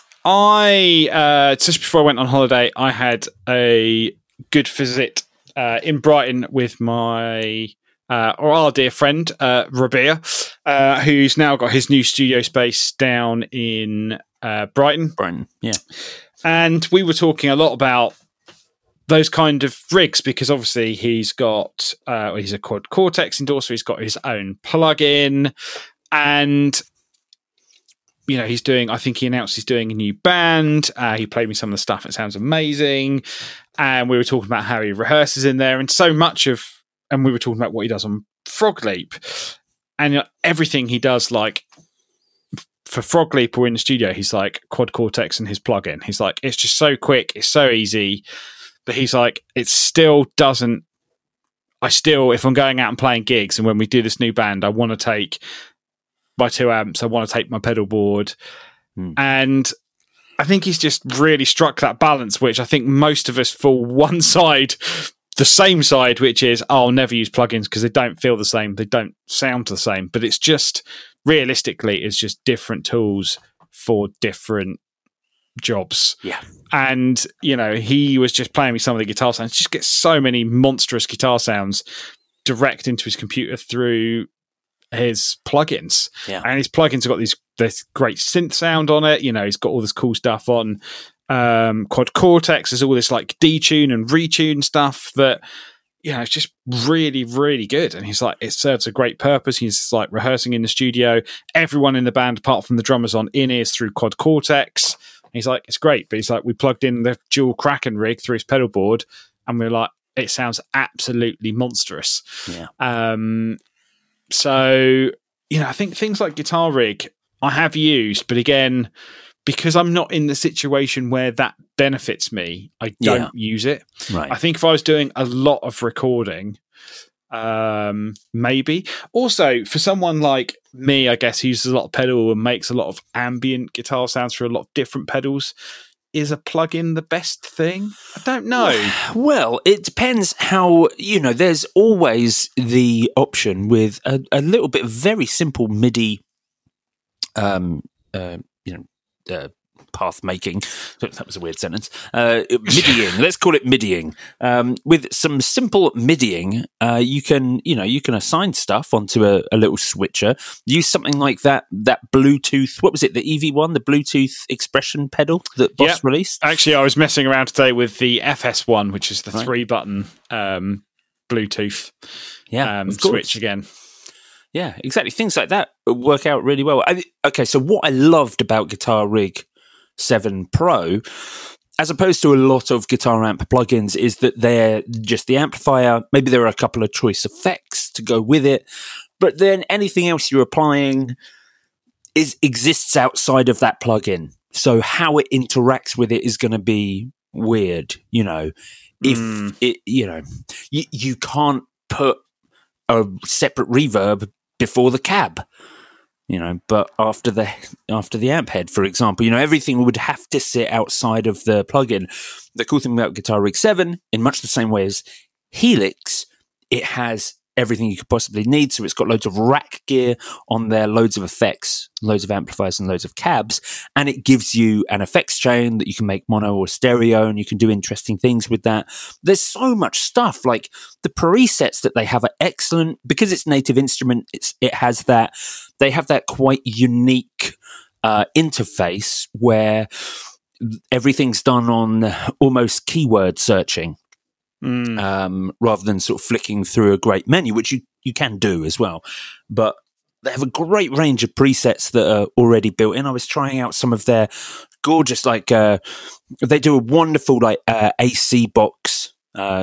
just before I went on holiday, I had a good visit in Brighton with my our dear friend Rabia, who's now got his new studio space down in Brighton. Yeah. And we were talking a lot about those kind of rigs because obviously he's got he's a Quad Cortex endorser, he's got his own plugin, and he's doing, I think he announced he's doing a new band. He played me some of the stuff. It sounds amazing. And we were talking about how he rehearses in there and so much of, and we were talking about what he does on Frog Leap, and everything he does, like for Frog Leap or in the studio, he's like Quad Cortex and his plugin. He's like, it's just so quick, it's so easy, but he's like, it still doesn't. If I'm going out and playing gigs, and when we do this new band, I want to take my 2 amps, I want to take my pedal board, and I think he's just really struck that balance, which I think most of us fall one side, the same side, which is, I'll never use plugins because they don't feel the same, they don't sound the same. But it's just, realistically, it's just different tools for different jobs. Yeah. And, he was just playing me some of the guitar sounds, just gets so many monstrous guitar sounds direct into his computer through his plugins. Yeah. And his plugins have got this great synth sound on it. He's got all this cool stuff on Quad Cortex. There's all this like detune and retune stuff that, it's just really, really good. And he's like, it serves a great purpose. He's like rehearsing in the studio. Everyone in the band, apart from the drummers, on in-ears through Quad Cortex. And he's like, it's great. But he's like, we plugged in the dual Kraken rig through his pedal board, and we're like, it sounds absolutely monstrous. Yeah. So, I think things like Guitar Rig I have used, but again, because I'm not in the situation where that benefits me, I don't use it. Right. I think if I was doing a lot of recording, maybe. Also, for someone like me, I guess, who uses a lot of pedal and makes a lot of ambient guitar sounds through a lot of different pedals, is a plugin the best thing? I don't know. Well, it depends how, there's always the option with a little bit of very simple MIDI, path making. That was a weird sentence. MIDIing. Let's call it MIDIing. With some simple MIDIing, you can assign stuff onto a little switcher. Use something like that Bluetooth. What was it? The EV1, the Bluetooth expression pedal that Boss released. Actually, I was messing around today with the FS1, which is the 3-button Bluetooth switch again. Yeah, exactly. Things like that work out really well. Okay, so what I loved about Guitar Rig 7 Pro, as opposed to a lot of guitar amp plugins, is that they're just the amplifier. Maybe there are a couple of choice effects to go with it, but then anything else you're applying exists outside of that plugin. So how it interacts with it is going to be weird. If it, you can't put a separate reverb before the cab, but after the amp head, for example, everything would have to sit outside of the plugin. The cool thing about Guitar Rig 7, in much the same way as Helix, it has everything you could possibly need. So it's got loads of rack gear on there, loads of effects, loads of amplifiers, and loads of cabs. And it gives you an effects chain that you can make mono or stereo, and you can do interesting things with that. There's so much stuff. Like the presets that they have are excellent because it's native instrument. They have that quite unique interface where everything's done on almost keyword searching. Rather than sort of flicking through a great menu, which you can do as well. But they have a great range of presets that are already built in. I was trying out some of their gorgeous, they do a wonderful AC box,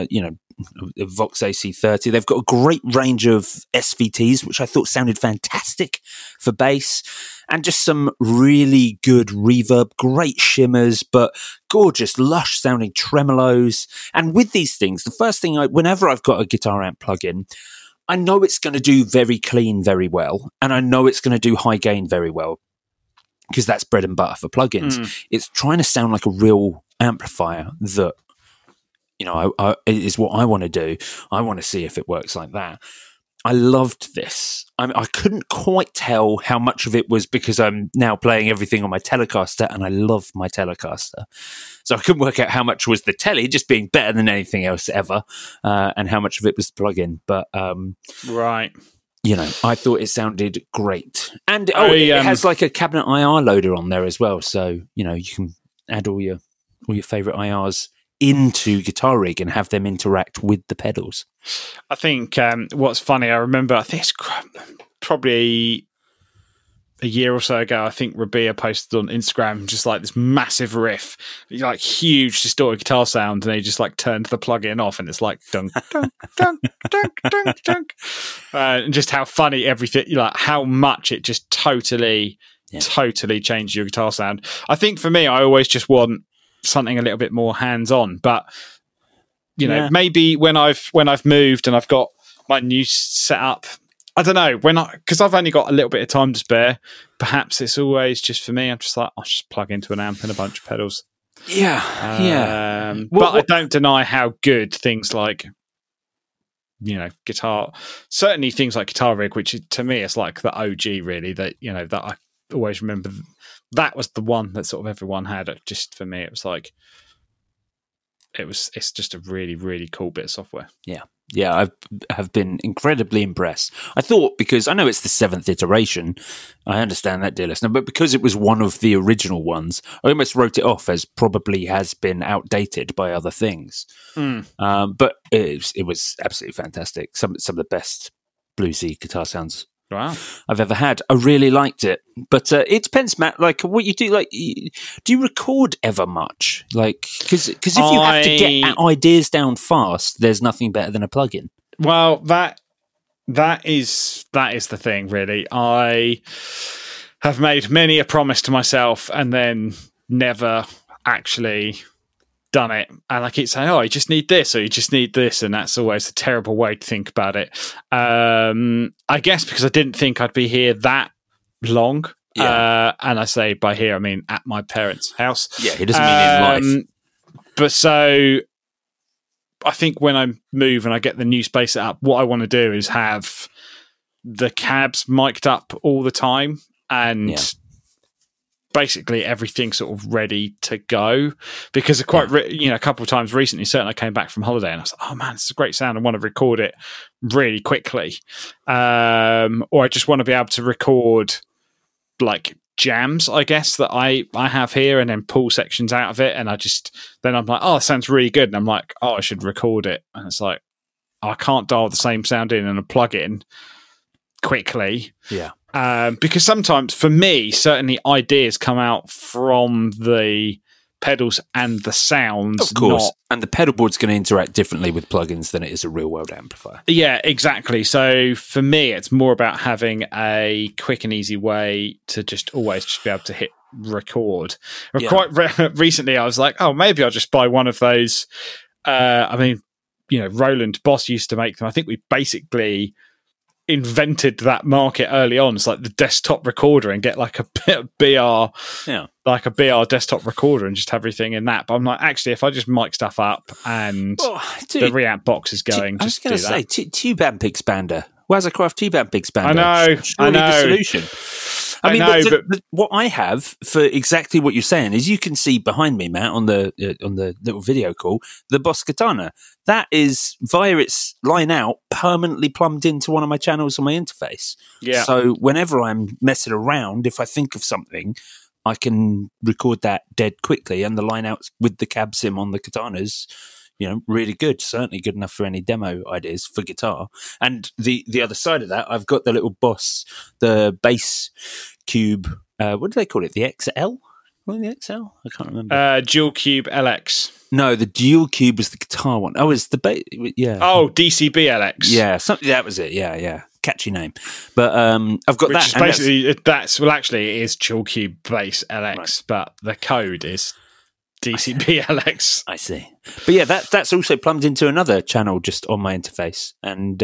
Vox AC30. They've got a great range of SVTs, which I thought sounded fantastic for bass, and just some really good reverb, great shimmers, but gorgeous, lush sounding tremolos. And with these things, the first thing whenever I've got a guitar amp plugin, I know it's going to do very clean very well, and I know it's going to do high gain very well, because that's bread and butter for plugins. It's trying to sound like a real amplifier that, is what I want to do. I want to see if it works like that. I loved this. I couldn't quite tell how much of it was because I'm now playing everything on my Telecaster, and I love my Telecaster. So I couldn't work out how much was the telly just being better than anything else ever, and how much of it was the plugin. But right. I thought it sounded great. And it has like a cabinet IR loader on there as well. So, you can add all your favorite IRs into Guitar Rig and have them interact with the pedals. I think what's funny, I remember, I think it's probably a year or so ago, I think Rabea posted on Instagram just like this massive riff, like huge distorted guitar sound, and he just like turned the plug-in off, and it's like dunk, dunk, dunk, dunk, dunk, dunk. And just how funny everything, like how much it just totally changed your guitar sound. I think for me, I always just want something a little bit more hands-on, but maybe when I've moved and I've got my new setup, I don't know, because I've only got a little bit of time to spare, perhaps it's always just for me, I'm just like, I'll just plug into an amp and a bunch of pedals. But I don't deny how good things like, guitar, certainly things like Guitar Rig, which to me is like the OG really, that I always remember. That was the one that sort of everyone had. Just for me, it was like, it's just a really, really cool bit of software. Yeah, I have been incredibly impressed. I thought, because I know it's the 7th iteration, I understand that, dear listener, but because it was one of the original ones, I almost wrote it off as probably has been outdated by other things. But it was absolutely fantastic. Some of the best bluesy guitar sounds I've ever had. I really liked it. But it depends, Matt, like what you do. Like, do you record ever much? Like, because if you have to get ideas down fast, there's nothing better than a plugin. Well, that is the thing, really. I have made many a promise to myself and then never actually done it, and I keep saying, you just need this or you just need this, and that's always a terrible way to think about it. I guess because I didn't think I'd be here that long. And I say by here I mean at my parents' house. He doesn't mean in life. But so I think when I move and I get the new space set up, what I want to do is have the cabs mic'd up all the time and basically everything sort of ready to go, because a couple of times recently, certainly I came back from holiday and I was like, oh man, it's a great sound. I want to record it really quickly. Or I just want to be able to record like jams, I guess, that I have here and then pull sections out of it. And then I'm like, it sounds really good. And I'm like, I should record it. And it's like, I can't dial the same sound in and plug it in quickly. Because sometimes, for me, certainly ideas come out from the pedals and the sounds. Of course. And the pedal board's going to interact differently with plugins than it is a real-world amplifier. Yeah, exactly. So for me, it's more about having a quick and easy way to always be able to hit record. Quite recently, I was like, maybe I'll just buy one of those. Roland Boss used to make them. I think we basically invented that market early on. It's like the desktop recorder, and get like a BR, like a BR desktop recorder, and just have everything in that. But I'm like, actually, if I just mic stuff up and the reamp box is going, I was going to say Tube Amp Expander, Wazacraft Tube Amp Expander. I know. The solution. I mean, but what I have for exactly what you're saying is, you can see behind me, Matt, on the little video call, the Boss Katana. That is, via its line out, permanently plumbed into one of my channels on my interface. Yeah. So whenever I'm messing around, if I think of something, I can record that dead quickly, and the line outs with the cab sim on the Katanas, really good. Certainly good enough for any demo ideas for guitar. And the other side of that, I've got the little Boss, the bass cube. What do they call it? The XL? Was it the XL? I can't remember. Dual Cube LX. No, the Dual Cube was the guitar one. Oh, it's the bass. Yeah. Oh, DCB LX. Yeah, that was it. Yeah. Catchy name. But I've got Which that. Is basically, actually, it is Dual Cube Bass LX, right. But the code is DCB LX. I see. But yeah, that's also plumbed into another channel just on my interface, and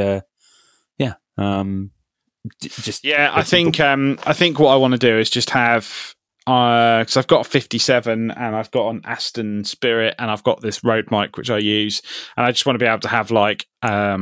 I think what I want to do is just have, because I've got a 57 and I've got an Aston Spirit and I've got this Rode mic which I use, and I just want to be able to have like a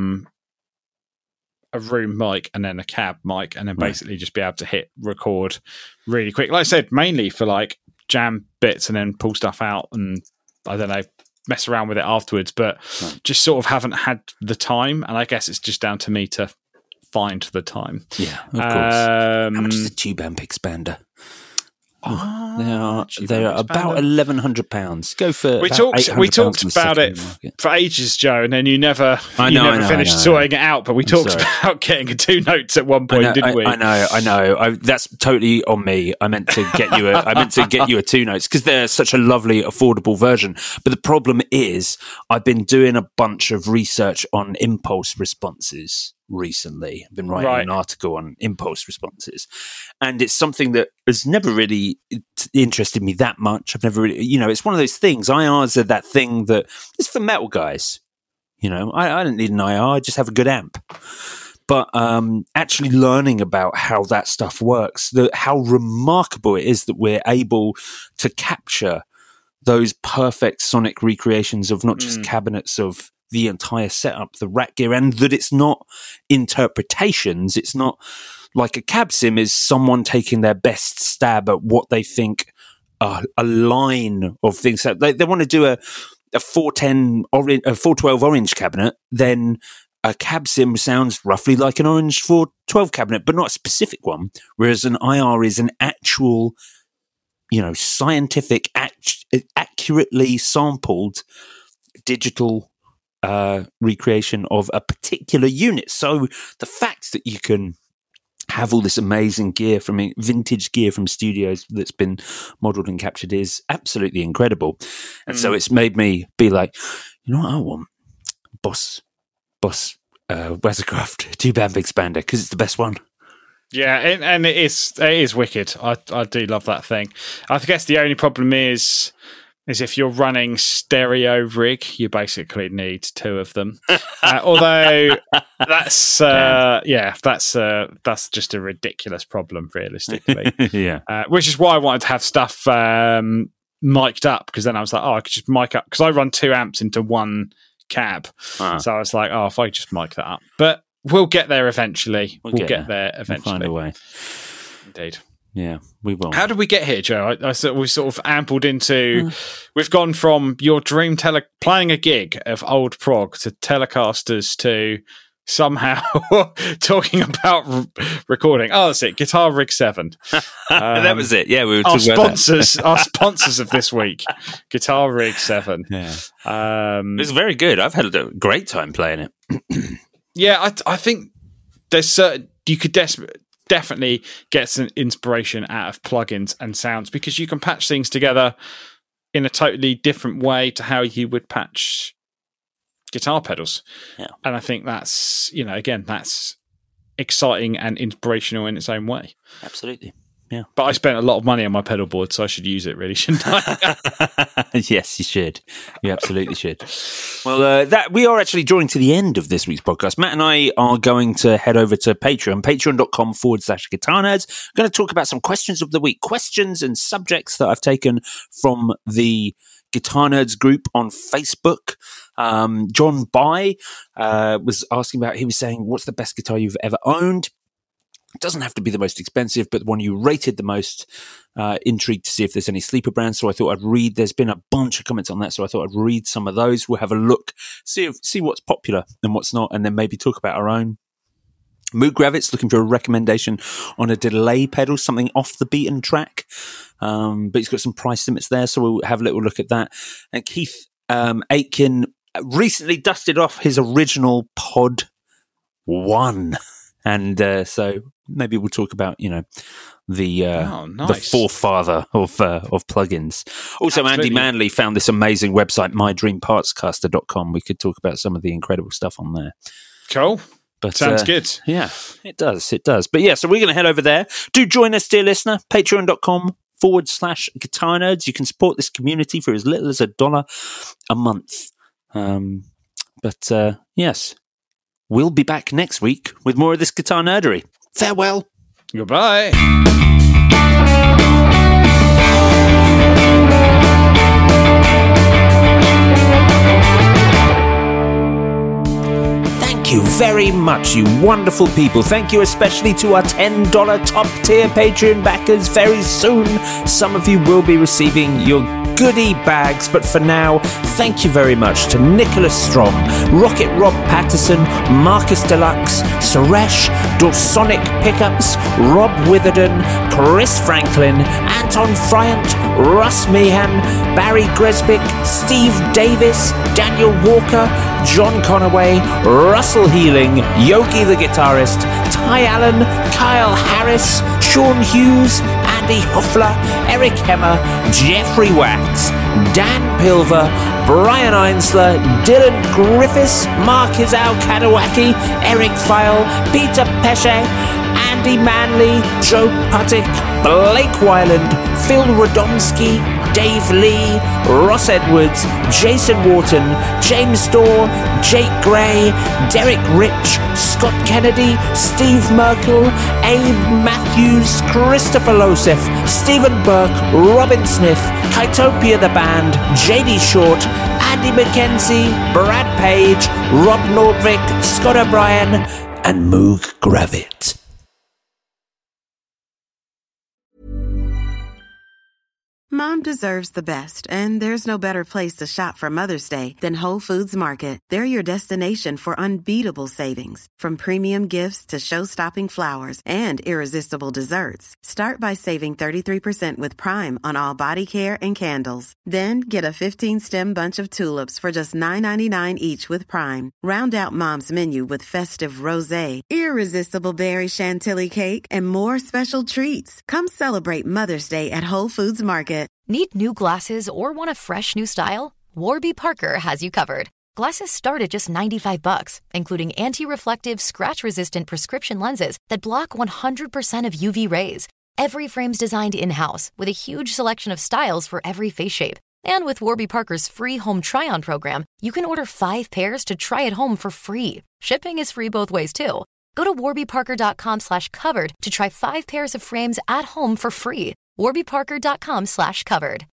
room mic and then a cab mic, and then basically just be able to hit record really quick. Like I said, mainly for like jam bits and then pull stuff out and, I don't know, mess around with it afterwards, but just sort of haven't had the time, and I guess it's just down to me to find the time. Yeah, of course. How much is a Tube Amp Expander? They are about £1,100. Go for we talked about it for ages, Joe, and then you never finished sorting it out. But we talked about getting a 2 notes at one point, didn't we? I know. That's totally on me. I meant to get you a 2 notes because they're such a lovely, affordable version. But the problem is, I've been doing a bunch of research on impulse responses recently. I've been writing an article on impulse responses, and it's something that has never really interested me that much. I've never really, it's one of those things. IRs are that thing that is for metal guys. I don't need an IR. I just have a good amp. But actually learning about how that stuff works, how remarkable it is that we're able to capture those perfect sonic recreations of not just cabinets, of the entire setup, the rack gear, and that it's not interpretations. It's not like a cab sim is someone taking their best stab at what they think a line of things. They want to do a 410 orange, a 412 orange cabinet, then a cab sim sounds roughly like an orange 412 cabinet, but not a specific one. Whereas an IR is an actual, scientific, accurately sampled digital recreation of a particular unit. So the fact that you can have all this amazing gear vintage gear from studios that's been modeled and captured is absolutely incredible. And so it's made me be like, you know what I want? Boss Wazacraft tube amp expander, because it's the best one. Yeah, and it is wicked. I do love that thing. I guess the only problem is if you're running stereo rig, you basically need two of them. Although that's that's just a ridiculous problem, realistically. Yeah, which is why I wanted to have stuff mic'd up, because then I was like, I could just mic up, because I run 2 amps into one cab. So I was like, if I just mic that up. But we'll get there eventually. We'll get there eventually. We'll find a way. Indeed. Yeah, we will. How did we get here, Joe? We sort of ambled into... We've gone from your dream playing a gig of old prog to Telecasters to somehow talking about recording. Oh, that's it. Guitar Rig 7. That was it. Yeah, we were talking about that. Our sponsors of this week, Guitar Rig 7. Yeah. It was very good. I've had a great time playing it. Yeah, I think there's certain... You could definitely get some inspiration out of plugins and sounds, because you can patch things together in a totally different way to how you would patch guitar pedals. Yeah. And I think that's, again, that's exciting and inspirational in its own way. Absolutely. Yeah. But I spent a lot of money on my pedal board, so I should use it, really, shouldn't I? Yes, you should. You absolutely should. Well, we are actually drawing to the end of this week's podcast. Matt and I are going to head over to Patreon, patreon.com/Guitar Nerds. I'm going to talk about some questions of the week, questions and subjects that I've taken from the Guitar Nerds group on Facebook. John By was asking about, he was saying, what's the best guitar you've ever owned? It doesn't have to be the most expensive, but the one you rated the most. Intrigued to see if there's any sleeper brands, so I thought I'd read. There's been a bunch of comments on that, so I thought I'd read some of those. We'll have a look, see what's popular and what's not, and then maybe talk about our own. Moog Gravitz looking for a recommendation on a delay pedal, something off the beaten track, but he's got some price limits there, so we'll have a little look at that. And Keith Aitken recently dusted off his original Pod 1. And so maybe we'll talk about, the forefather of plugins. Also, Absolutely. Andy Manley found this amazing website, mydreampartscaster.com. We could talk about some of the incredible stuff on there. Cool. But, sounds good. Yeah, it does. But yeah, so we're going to head over there. Do join us, dear listener, patreon.com/Guitar Nerds. You can support this community for as little as $1 a month. Yes. We'll be back next week with more of this guitar nerdery. Farewell. Goodbye. Thank you very much, you wonderful people. Thank you especially to our $10 top tier Patreon backers. Very soon, some of you will be receiving your goodie bags, but for now, thank you very much to Nicholas Strom, Rocket Rob Patterson, Marcus Deluxe, Suresh, Dorsonic Pickups, Rob Witherden, Chris Franklin, Anton Fryant, Russ Meehan, Barry Gresbick, Steve Davis, Daniel Walker, John Conaway, Russell Healing, Yogi the Guitarist, Ty Allen, Kyle Harris, Sean Hughes, Andy Hoffler, Eric Hemmer, Jeffrey Wax, Dan Pilver, Brian Einsler, Dylan Griffiths, Marquis Al-Kadawaki, Eric File, Peter Pesce, Andy Manley, Joe Puttick, Blake Wyland, Phil Radomski, Dave Lee, Ross Edwards, Jason Wharton, James Storr, Jake Gray, Derek Rich, Scott Kennedy, Steve Merkel, Abe Matthews, Christopher Losef, Stephen Burke, Robin Smith, Kytopia the Band, JD Short, Andy McKenzie, Brad Page, Rob Nordvik, Scott O'Brien, and Moog Gravit. Mom deserves the best, and there's no better place to shop for Mother's Day than Whole Foods Market. They're your destination for unbeatable savings, from premium gifts to show-stopping flowers and irresistible desserts. Start by saving 33% with Prime on all body care and candles. Then get a 15-stem bunch of tulips for just $9.99 each with Prime. Round out Mom's menu with festive rosé, irresistible berry chantilly cake, and more special treats. Come celebrate Mother's Day at Whole Foods Market. Need new glasses or want a fresh new style? Warby Parker has you covered. Glasses start at just $95, including anti-reflective, scratch-resistant prescription lenses that block 100% of UV rays. Every frame's designed in-house with a huge selection of styles for every face shape. And with Warby Parker's free home try-on program, you can order 5 pairs to try at home for free. Shipping is free both ways, too. Go to warbyparker.com/covered to try 5 pairs of frames at home for free. warbyparker.com/covered.